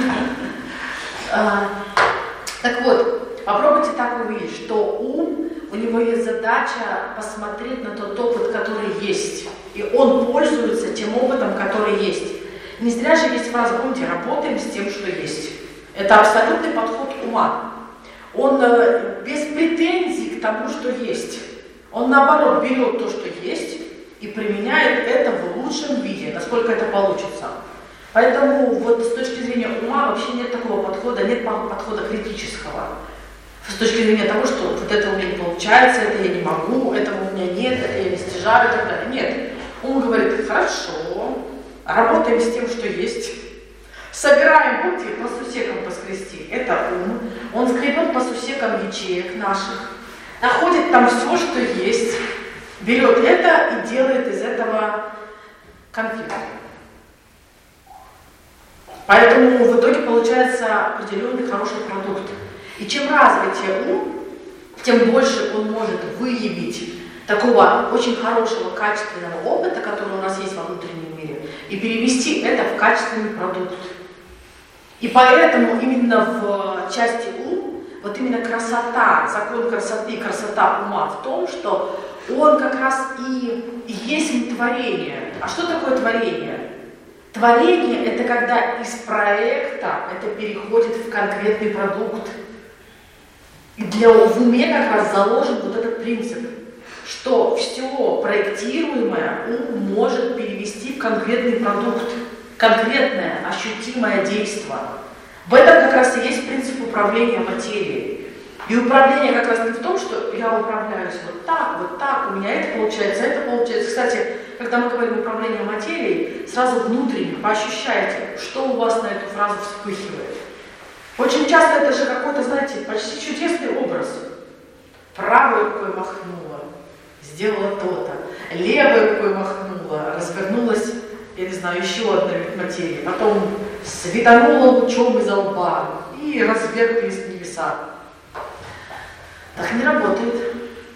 Так вот, попробуйте так увидеть, что ум, у него есть задача посмотреть на тот опыт, который есть. И он пользуется тем опытом, который есть. Не зря же есть фраза, помните, работаем с тем, что есть. Это абсолютный подход ума. Он без претензий к тому, что есть. Он, наоборот, берет то, что есть, и применяет это в лучшем виде, насколько это получится. Поэтому вот с точки зрения ума вообще нет такого подхода, нет подхода критического. С точки зрения того, что вот это у меня не получается, это я не могу, этого у меня нет, это я не стяжаю и так далее. Нет. Ум говорит, хорошо, работаем с тем, что есть. Собираем, помните, по сусекам поскрести. Это ум. Он скребет по сусекам ячеек наших, находит там все, что есть, берет это и делает из этого конфету. Поэтому в итоге получается определенный хороший продукт. И чем развитее ум, тем больше он может выявить такого очень хорошего, качественного опыта, который у нас есть во внутреннем мире, и перевести это в качественный продукт. И поэтому именно в части ум, вот именно красота, закон красоты, красота ума в том, что он как раз и есть творение. А что такое творение? Творение – это когда из проекта это переходит в конкретный продукт. И в уме как раз заложен вот этот принцип, что все проектируемое ум может перевести в конкретный продукт, конкретное ощутимое действие. В этом как раз и есть принцип управления материей. И управление как раз не в том, что я управляюсь вот так, у меня это получается. Кстати, когда мы говорим управление материей, сразу внутренне поощущайте, что у вас на эту фразу вспыхивает. Очень часто это же какой-то, знаете, почти чудесный образ. Правой рукой махнула, сделала то-то. Левой рукой махнула, развернулась, я не знаю, еще одной материи. Потом светанула лучом из лба и разверглись в небеса. Так не работает.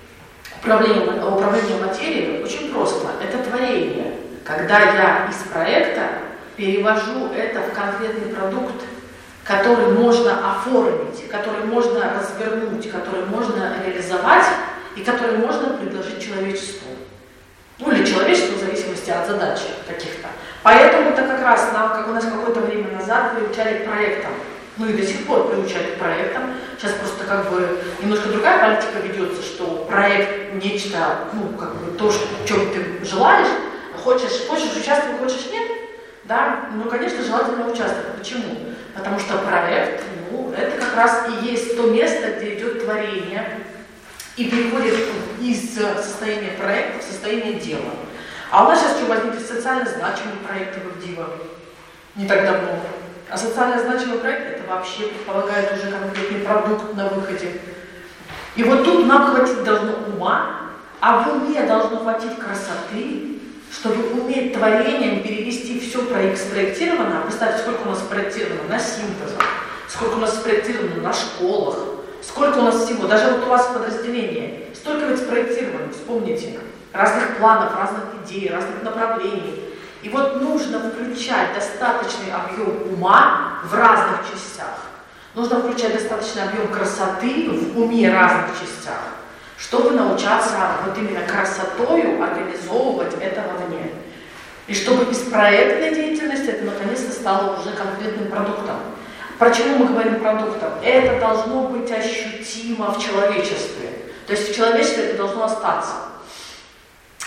Управление материей очень просто. Это творение. Когда я из проекта перевожу это в конкретный продукт, который можно оформить, который можно развернуть, который можно реализовать и который можно предложить человечеству. Ну или человечеству в зависимости от задачи каких-то. Поэтому это как раз нам, как у нас какое-то время назад приучали к проектам. Ну и до сих пор приучают к проектам. Сейчас просто как бы немножко другая политика ведется, что проект нечто, ну как бы то, что ты желаешь, хочешь участвовать, хочешь нет, да, ну конечно желательно участвовать. Почему? Потому что проект, ну это как раз и есть то место, где идет творение и переходит из состояния проекта в состояние дела. А у нас сейчас что возникли социально значимые проекты в ИВДИВа не так давно. А социально значимый проект это вообще предполагает уже конкретный продукт на выходе. И вот тут нам хватить должно ума, а в уме должно хватить красоты, чтобы уметь творением перевести все спроектированное. Представьте, сколько у нас спроектировано на синтезах, сколько у нас спроектировано на школах, сколько у нас всего, даже вот у вас в подразделении, столько ведь спроектировано, вспомните, разных планов, разных идей, разных направлений. И вот нужно включать достаточный объем ума в разных частях. Нужно включать достаточный объем красоты в уме разных частях, чтобы научаться вот именно красотою организовывать это вовне. И чтобы из проектной деятельности это наконец-то стало уже конкретным продуктом. Почему мы говорим продуктом? Это должно быть ощутимо в человечестве. То есть в человечестве это должно остаться.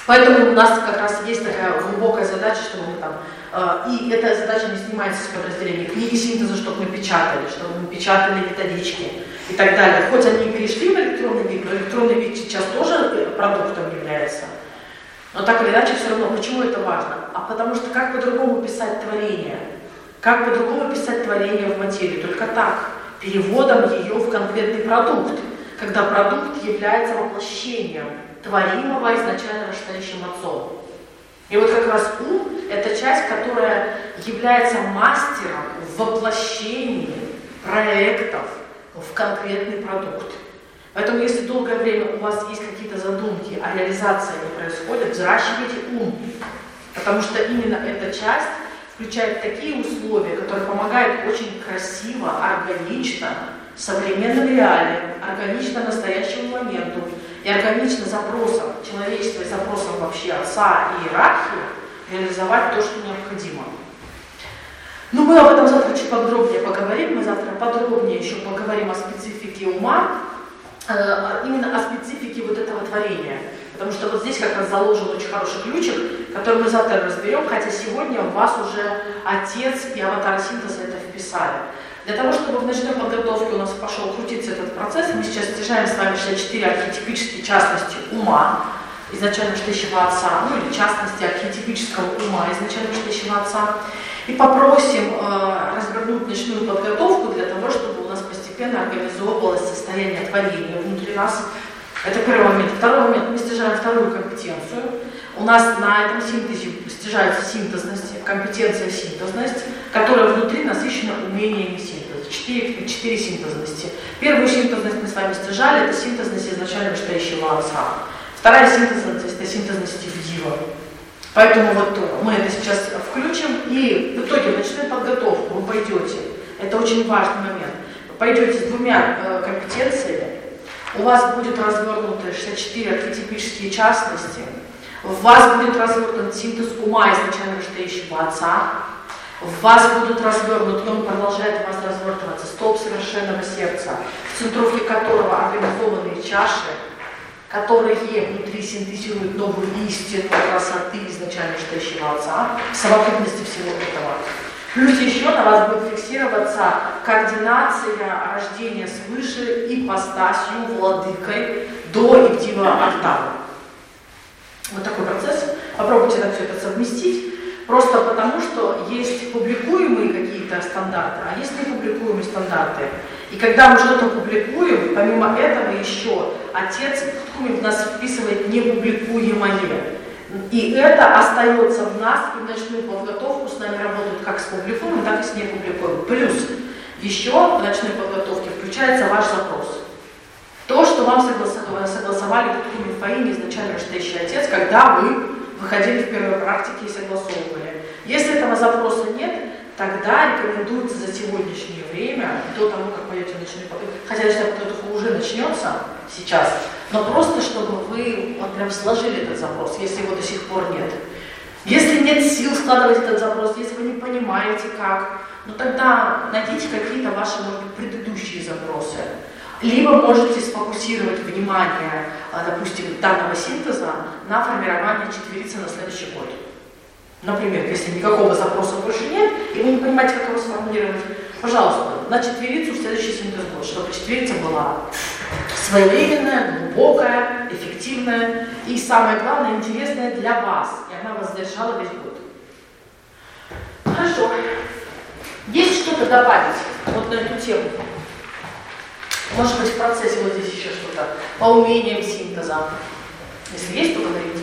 Поэтому у нас как раз есть такая глубокая задача, чтобы мы там, и эта задача не снимается с подразделения книги синтеза, чтобы мы печатали, чтобы мы печатали методички и так далее. Хоть они перешли в электронный вид, но электронный вид сейчас тоже продуктом является. Но так или иначе все равно, почему это важно? А потому что как по-другому писать творение? Как по-другому писать творение в материи? Только так, переводом ее в конкретный продукт, когда продукт является воплощением творимого изначально рождающим отцом. И вот как раз ум – это часть, которая является мастером в воплощении проектов в конкретный продукт. Поэтому если долгое время у вас есть какие-то задумки, а реализация не происходит, взращивайте ум. Потому что именно эта часть включает такие условия, которые помогают очень красиво, органично, современным реалиям, органично настоящему моменту и органично запросам человечества и запросам вообще отца и иерархии реализовать то, что необходимо. Ну, мы об этом завтра чуть подробнее поговорим. Мы завтра подробнее еще поговорим о специфике ума, именно о специфике вот этого творения. Потому что вот здесь как раз заложен очень хороший ключик, который мы завтра разберем, хотя сегодня у вас уже отец и аватар синтеза это вписали. Для того, чтобы в ночной подготовке у нас пошел крутиться этот процесс, мы сейчас стяжаем с вами 64 архетипические частности ума изначально рождающего отца, ну или частности архетипического ума изначально рождающего отца, и попросим развернуть ночную подготовку для того, чтобы у нас постепенно организовывалось состояние творения внутри нас. Это первый момент. Второй момент. Мы стяжаем вторую компетенцию. У нас на этом синтезе стяжается синтезность, компетенция синтезность, которая внутри насыщена умениями синтеза. Четыре синтезности. Первую синтезность мы с вами стяжали, это синтезность изначально рождающего отца. Вторая синтезность – это синтезность Дива. Поэтому вот мы это сейчас включим, и в итоге в ночную подготовку вы пойдете, это очень важный момент, вы пойдете с двумя компетенциями, у вас будет развернуты 64 архетипические частности, в вас будет развернут синтез ума изначально рождающего отца, в вас будут развернут, и он продолжает в вас развертываться, столб совершенного сердца, в центровке которого организованные чаши, которые внутри синтезируют новую истину красоты изначально рождающего отца, в совокупности всего этого. Плюс еще на вас будет фиксироваться координация рождения свыше ипостасью, владыкой до Ивдива Артава. Вот такой процесс. Попробуйте так все это совместить. Просто потому, что есть публикуемые какие-то стандарты, а есть непубликуемые стандарты. И когда мы что-то публикуем, помимо этого еще Отец в нас вписывает непубликуемое. И это остается в нас, и в ночную подготовку с нами работают как с публикуемым, так и с непубликуемым. Плюс еще в ночной подготовке включается ваш запрос. То, что вам согласовали Тутхуми Фаини, изначально рождающий Отец, когда вы выходили в первой практике и согласовывали. Если этого запроса нет, тогда рекомендуется за сегодняшнее время, до того, как пойдете в ночную подготовку, хотя ночная подготовка уже начнется сейчас, но просто чтобы вы вот прям сложили этот запрос, если его до сих пор нет. Если нет сил складывать этот запрос, если вы не понимаете как, ну тогда найдите какие-то ваши, может быть, предыдущие запросы. Либо можете сфокусировать внимание, допустим, данного синтеза на формирование четверицы на следующий год. Например, если никакого запроса больше нет, и вы не понимаете, как его сформулировать, пожалуйста, на четверицу в следующий синтез год, чтобы четверица была своевременная, глубокая, эффективная и, самое главное, интересная для вас, и она вас задержала весь год. Хорошо. Есть что-то добавить вот на эту тему? Может быть, в процессе вот здесь еще что-то по умениям синтеза. Если есть, то говорите.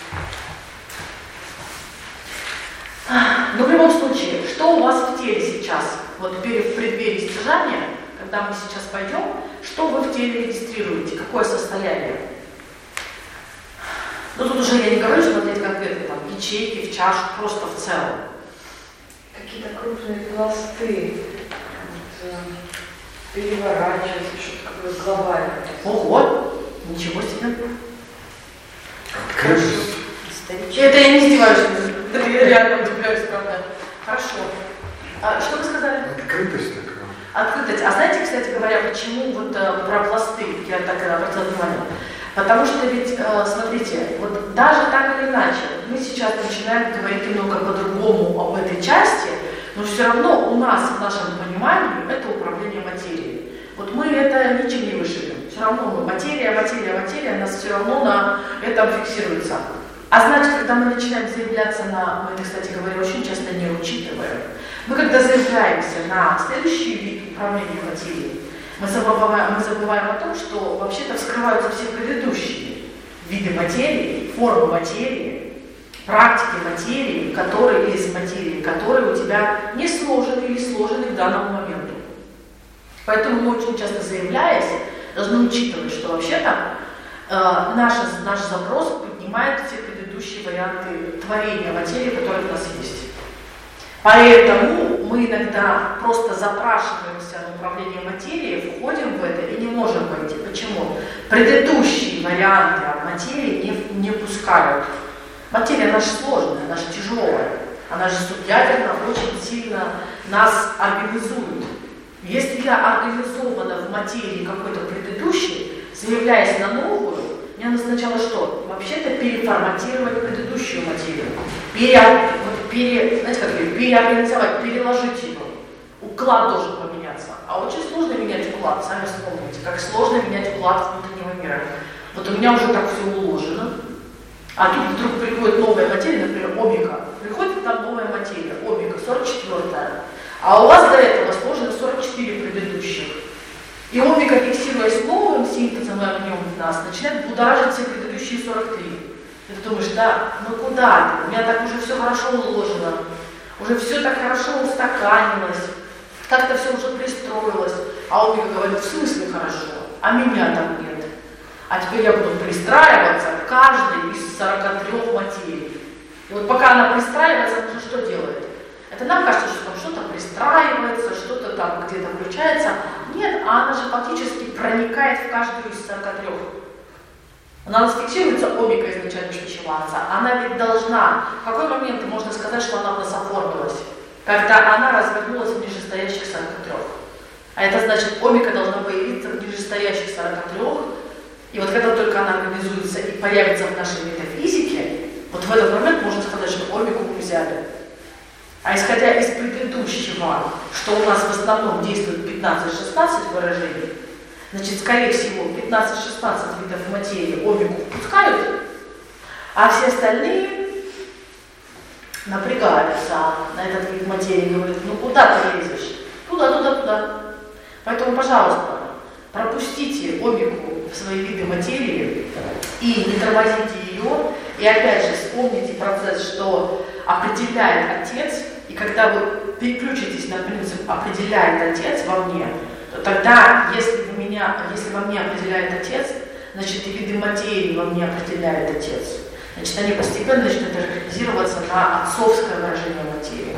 Но в любом случае, что у вас в теле сейчас, вот в преддверии стяжания, когда мы сейчас пойдем, что вы в теле регистрируете, какое состояние? Ну тут уже я не говорю, что смотреть конкретно там ячейки, в чашу, просто в целом. Какие-то крупные пласты переворачиваются, что-то такое глобальное. Ого, ничего себе. Открытость. Это я не издеваюсь, я реально удивляюсь, правда. Хорошо. Что вы сказали? Открытость такая. Открытость. А знаете, кстати говоря, почему вот про пласты, я так обратила внимание, Потому что ведь, смотрите, вот даже так или иначе, мы сейчас начинаем говорить немного по-другому об этой части, но все равно у нас, в нашем понимании, это управление материей. Вот мы это ничем не вышибем. Все равно мы материя, нас все равно на этом фиксируется. А значит, когда мы начинаем заявляться на, мы это, кстати говоря, очень часто не учитываем, мы когда заявляемся на следующий вид управления материей, мы забываем о том, что вообще-то вскрываются все предыдущие виды материи, формы материи, практики материи, из материи, которые у тебя не сложены или сложены к данному моменту. Поэтому мы очень часто, заявляясь, должны учитывать, что вообще-то наш запрос поднимает все предыдущие варианты творения материи, которые у нас есть. Поэтому мы иногда просто запрашиваемся на управление материей, входим в это и не можем пойти. Почему? Предыдущие варианты материи не пускают. Материя наша сложная, наша тяжелая. Она же субъядерно очень сильно нас организует. Если я организована в материи какой-то предыдущей, заявляясь на новую, мне надо сначала что? Вообще-то переформатировать предыдущую материю. Переорганизовать, переложить ее. Уклад должен поменяться. А очень сложно менять уклад, сами вспомните, как сложно менять уклад внутреннего мира. Вот у меня уже так все уложено. А тут вдруг приходит новая материя, например, омика. Приходит там новая материя, омика, 44-я. А у вас до этого сложено 44 предыдущих. И омика, фиксируясь новым синтезом и огнем в нас, начинает будоражить все предыдущие 43. И ты думаешь, да, ну куда ты? У меня так уже все хорошо уложено, уже все так хорошо устаканилось, как-то все уже пристроилось. А омика говорит, в смысле хорошо? А меня там нет. А теперь я буду пристраиваться к каждой из 43 материй. И вот пока она пристраивается, она что делает? Это нам кажется, что там что-то пристраивается, что-то там где-то включается. Нет, а она же фактически проникает в каждую из 43. Она у нас фиксируется, омика изначально шличеваться. Она ведь должна, в какой момент можно сказать, что она у нас оформилась? Когда она развернулась в нижестоящих 43. А это значит, омика должна появиться в нижестоящих 43. И вот когда только она организуется и появится в нашей метафизике, вот в этот момент можно сказать, что омику мы взяли. А исходя из предыдущего, что у нас в основном действует 15-16 выражений, значит, скорее всего, 15-16 видов материи омику впускают, а все остальные напрягаются на этот вид материи, говорят, ну куда ты лезешь? Туда. Поэтому, пожалуйста, пропустите омику в свои виды материи и не тормозите ее. И опять же, вспомните процесс, что определяет Отец, и когда вы переключитесь на принцип «определяет Отец во мне», то тогда, если во мне определяет Отец, значит и виды материи во мне определяет Отец. Значит, они постепенно начнут организироваться на отцовское выражение материи.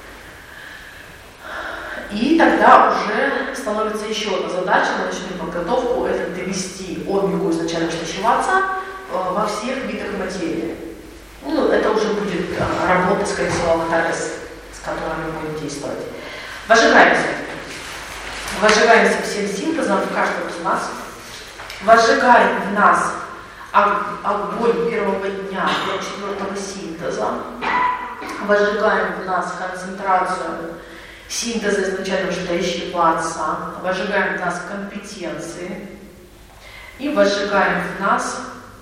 И тогда уже становится еще одна задача, мы начнем подготовку, это довести омику изначально шличеваться во всех видах материи. Ну, это уже будет работа, скорее всего, Алхарес, с которой мы будем действовать. Возжигаемся всем синтезом в каждом из нас. Возжигаем в нас огонь первого дня, 4-го синтеза. Возжигаем в нас концентрацию синтеза изначально шличевого отца. Возжигаем в нас компетенции. И возжигаем в нас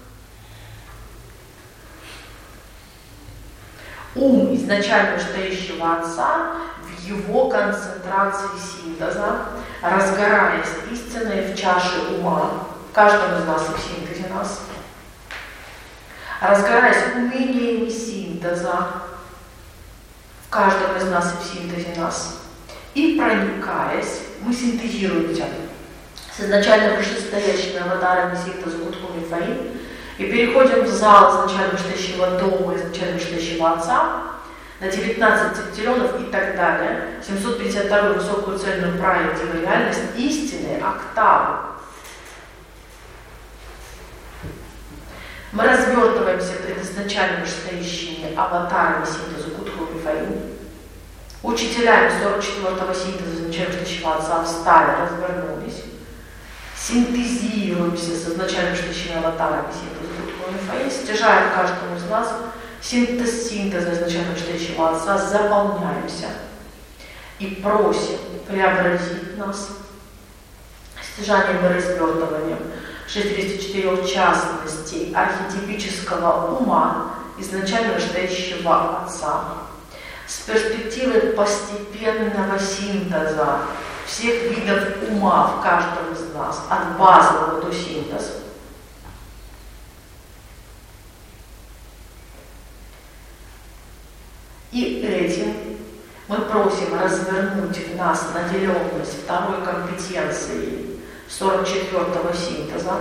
ум изначально стоящего Отца в его концентрации синтеза, разгораясь истиной в чаше ума, в каждом из нас и в синтезе нас, разгораясь умениями синтеза, в каждом из нас и в синтезе нас, и проникаясь, мы синтезируемся с изначально вышестоящими аватарами синтеза Гудху Мифаи, и переходим в зал изначально стоящего дома, изначально стоящего Отца, на 19 септиллионов и так далее, 752-ю высокую цельную праедивую реальность истины, октавы. Мы развертываемся пред изначально стоящими аватарами синтеза Гудху Мифаи, учителями 44-го синтеза изначально стоящего Отца встали, развернулись, синтезируемся с изначально штучными аватарами синтеза Будховной Фаи, стяжаем каждому из нас синтез синтеза изначально штучного Отца, заполняемся и просим преобразить нас стяжанием и развертыванием 64 частностей архетипического ума изначально рождающего Отца с перспективой постепенного синтеза всех видов ума в каждом из нас, от базового до синтеза. И этим мы просим развернуть в нас наделенность второй компетенцией 44-го синтеза.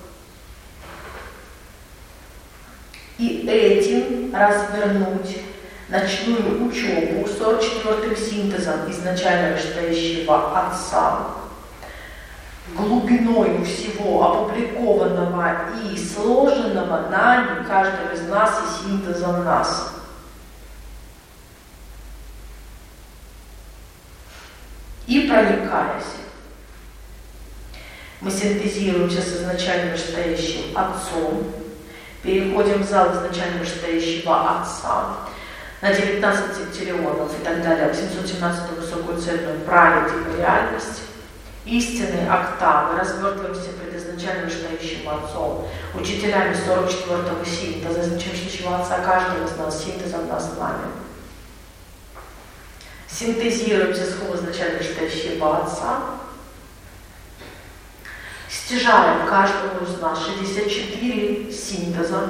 И этим развернуть ночную учебу 44-м синтезом изначально рождающего Отца, глубиной всего опубликованного и сложенного нами, каждым из нас и синтезом нас. И проникаясь, мы синтезируемся с изначально рождающим Отцом, переходим в зал изначально рождающего Отца, на 19 септиллионов и так далее, 817 высокую цельную править в реальность, истинные октавы, развертываемся пред изначально рождающим Отцом, учителями 44-го синтеза, изначально Отца, каждого из нас, синтезом нас с нами. Синтезируемся с изначально рождающего Отца, стяжаем каждому из нас 64 синтеза,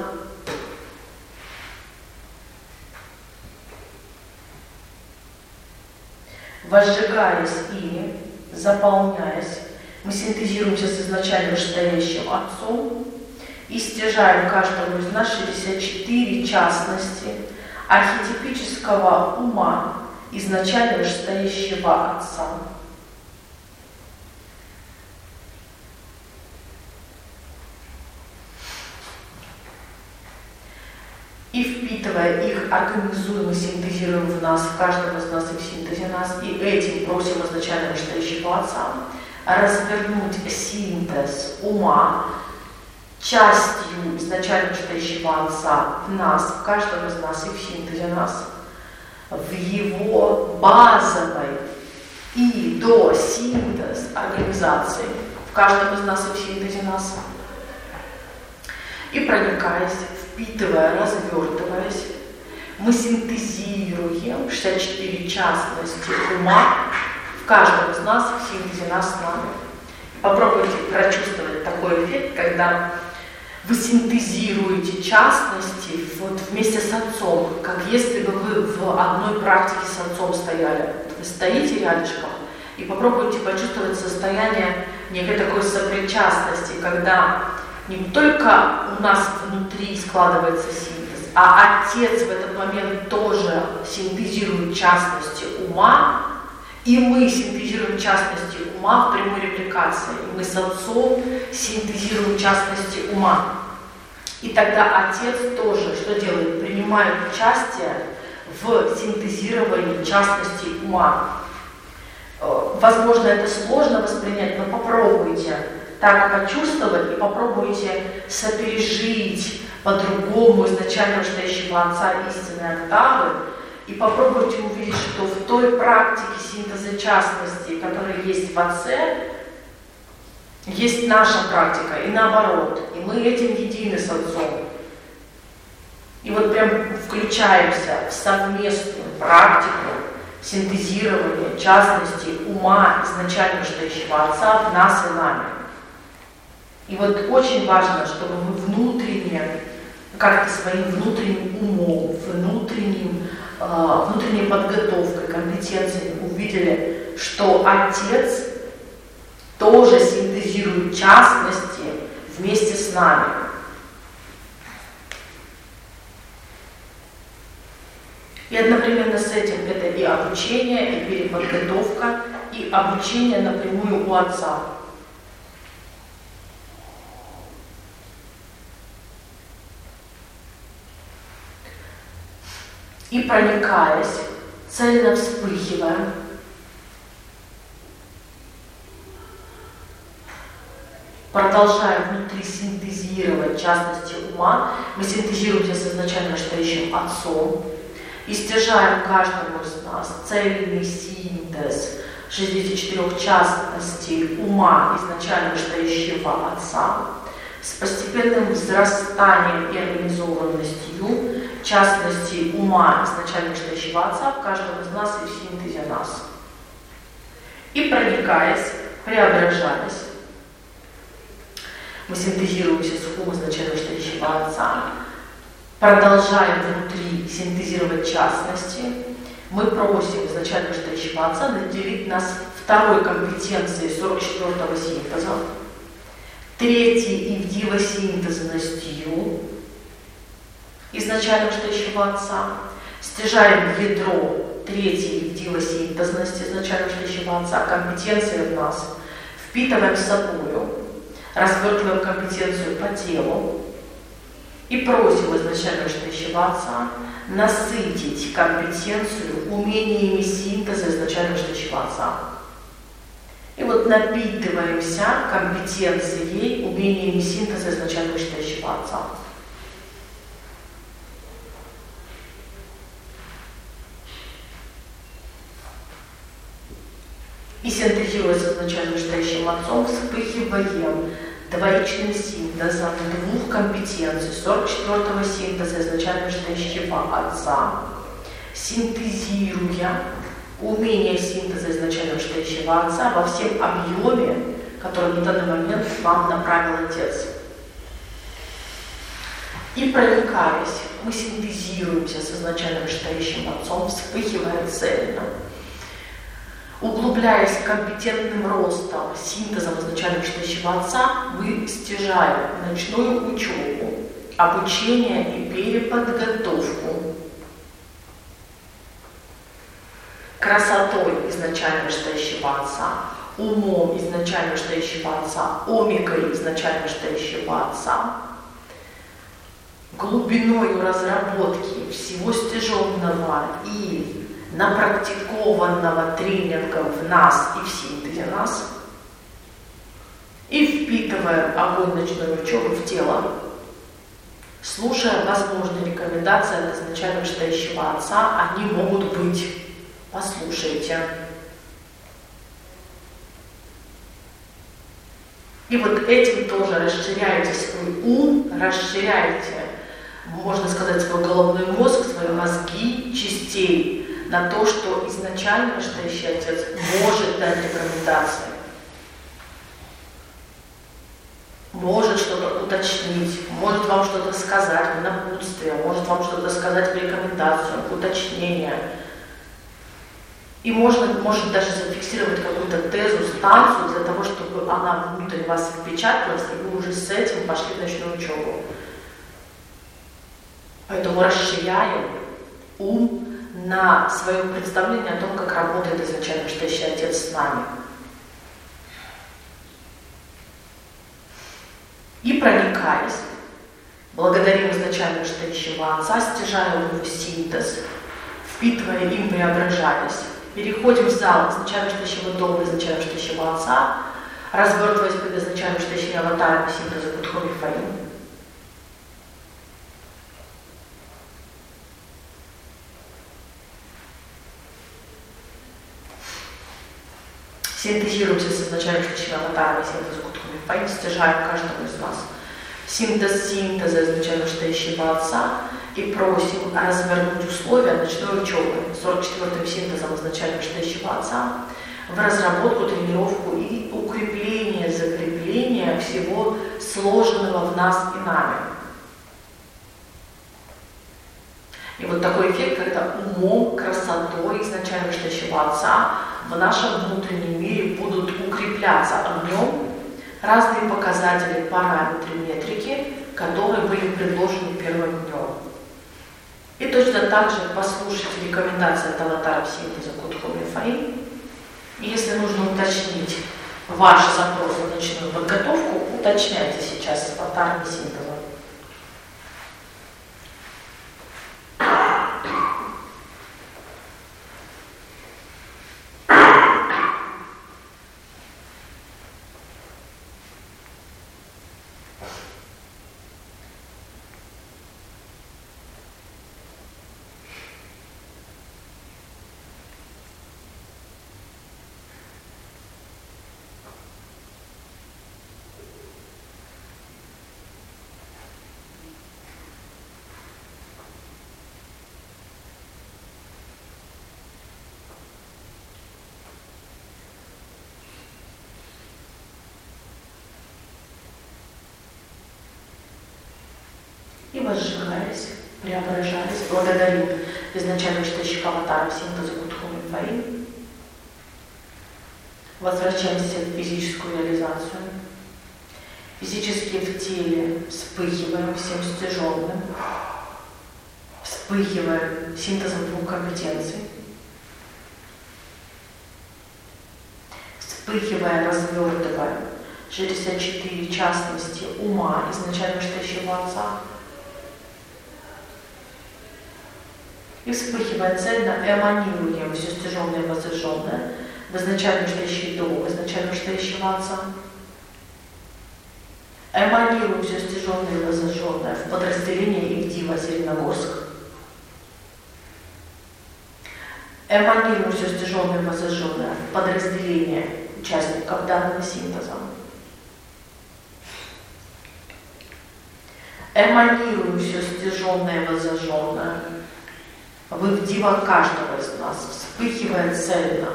возжигаясь ими, заполняясь, мы синтезируемся с изначально рождающим Отцом и стяжаем каждому из нас 64 частности архетипического ума изначально рождающего Отца. И впитывая их, организуем и синтезируем в нас, в каждом из нас и в синтезе нас, и этим просим изначально рождающего Отца развернуть синтез ума частью изначально рождающего Отца в нас, в каждом из нас и в синтезе нас, в его базовой и до синтез организации, в каждом из нас и в синтезе нас, и проникаясь, впитывая, развертываясь, мы синтезируем 64 частности ума в каждом из нас, в синтезе нас с нами. Попробуйте прочувствовать такой эффект, когда вы синтезируете частности вот вместе с Отцом, как если бы вы в одной практике с Отцом стояли. Вы стоите рядышком и попробуйте почувствовать состояние некой такой сопричастности, когда не только у нас внутри складывается синтез, а Отец в этот момент тоже синтезирует частности ума, и мы синтезируем частности ума в прямой репликации. И мы с Отцом синтезируем частности ума. И тогда Отец тоже что делает? Принимает участие в синтезировании частностей ума. Возможно, это сложно воспринять, но попробуйте так почувствовать и попробуйте сопережить по-другому изначально рождающего Отца истинной октавы, и попробуйте увидеть, что в той практике синтеза частностей, которая есть в Отце, есть наша практика, и наоборот. И мы этим едины с Отцом. И вот прям включаемся в совместную практику синтезирования частностей ума изначально рождающего Отца в нас и нами. И вот очень важно, чтобы вы внутренне, как-то своим внутренним умом, внутренней подготовкой, компетенцией увидели, что Отец тоже синтезирует частности вместе с нами. И одновременно с этим это и обучение, и переподготовка, и обучение напрямую у Отца. И проникаясь, цельно вспыхивая, продолжая внутри синтезировать частности ума, мы синтезируемся с изначально стоящим Отцом и стяжаем каждому из нас цельный синтез 64 частностей ума изначально стоящего Отца с постепенным взрастанием и организованностью частностей ума изначально стоящего Отца в каждом из нас и в синтезе нас. И проникаясь, преображаясь, мы синтезируемся с умом изначально стоящего Отца, продолжаем внутри синтезировать частности, мы просим изначально стоящего Отца наделить нас второй компетенцией 44-го синтеза, третьей ивдива-синтезностью изначально стоящего Отца, стяжаем ядро третьей ивдива-синтезности изначально стоящего Отца, компетенции в нас, впитываем с собою, развертываем компетенцию по телу и просим изначально стоящего Отца насытить компетенцию умениями синтеза изначально стоящего Отца. И вот напитываемся компетенцией, умениями синтеза изначально стоящего Отца. И синтезируя с изначально стоящим Отцом, вспыхиваем двоичным синтезом двух компетенций 44-го синтеза изначально стоящего Отца, синтезируя умение синтеза изначально стоящего Отца во всем объеме, который на данный момент вам направил Отец. И проникаясь, мы синтезируемся с изначально стоящим Отцом, вспыхивая цельно, углубляясь компетентным ростом, синтезом изначально стоящего Отца, мы стяжаем ночную учебу, обучение и переподготовку, красотой изначально стоящего Отца, умом изначально стоящего Отца, омикой изначально стоящего Отца, глубиной разработки всего стяженного и напрактикованного тренингом в нас и в синтезе нас, и впитываем огонь ночной учебы в тело, слушая возможные рекомендации от изначально стоящего Отца, они могут быть. Послушайте. И вот этим тоже расширяйте свой ум, расширяйте, можно сказать, свой головной мозг, свои мозги частей, на то, что изначально стоящий Отец может дать рекомендации, может что-то уточнить, может вам что-то сказать в напутствие, может вам что-то сказать в рекомендацию, в уточнение. И может даже зафиксировать какую-то тезу, станцию для того, чтобы она внутрь вас впечаталась, и вы уже с этим пошли в ночную учебу. Поэтому расширяем ум на свое представление о том, как работает изначально стоящий Отец с нами. И проникаясь, благодарим изначально стоящего Отца, стяжая его синтез, впитывая им, преображаясь, переходим в зал изначально стоящего дома, изначально стоящего Отца, развертываясь перед изначально стоящими аватарами синтеза Будхо Мифаим. Синтезируемся с изначально стоящими аватарами синтеза Будхо Мифаим, стяжаем каждого из нас синтез синтеза изначально стоящего Отца и просим развернуть условия ночной учебы 44-м синтезом изначально стоящего Отца в разработку, тренировку и укрепление, закрепление всего сложенного в нас и нами. И вот такой эффект, когда умом, красотой изначально стоящего Отца в нашем внутреннем мире будут укрепляться огнем разные показатели, параметры, метрики, которые были предложены первым днем. И точно так же послушайте рекомендации от аватаров синтеза Будхо Мифаим. И если нужно уточнить ваш запрос на ночную подготовку, уточняйте сейчас с аватарами синтеза. возжигаясь, преображаясь, благодарим изначальных источников аватаров синтеза Кудхуми Фари. Возвращаемся в физическую реализацию. Физически в теле вспыхиваем всем стяженным, вспыхиваем синтезом двух компетенций, вспыхивая, развертывая 64 частности ума изначально штащего Отца. И вспыхивая цельно, эманируем все стяженное и воззажженное в изначально штащий дом, в изначально штащего Отца. Эманируем все стяженное и воззажженное в подразделение Ивдива Зеленогорск. Эманируем все стяженное и воззажженное в подразделение участников данного синтеза. Эманируем все стяженное и воззажженное в Ивдива каждого из нас, вспыхивая цельно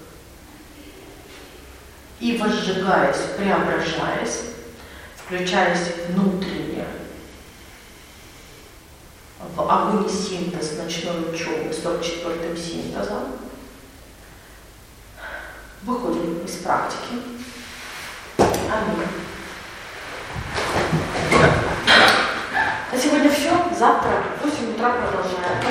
и возжигаясь, преображаясь, включаясь внутренне в огонь синтез ночной учебы 44-м синтезом, выходим из практики. Аминь. На сегодня все. Завтра в 8 утра продолжаем.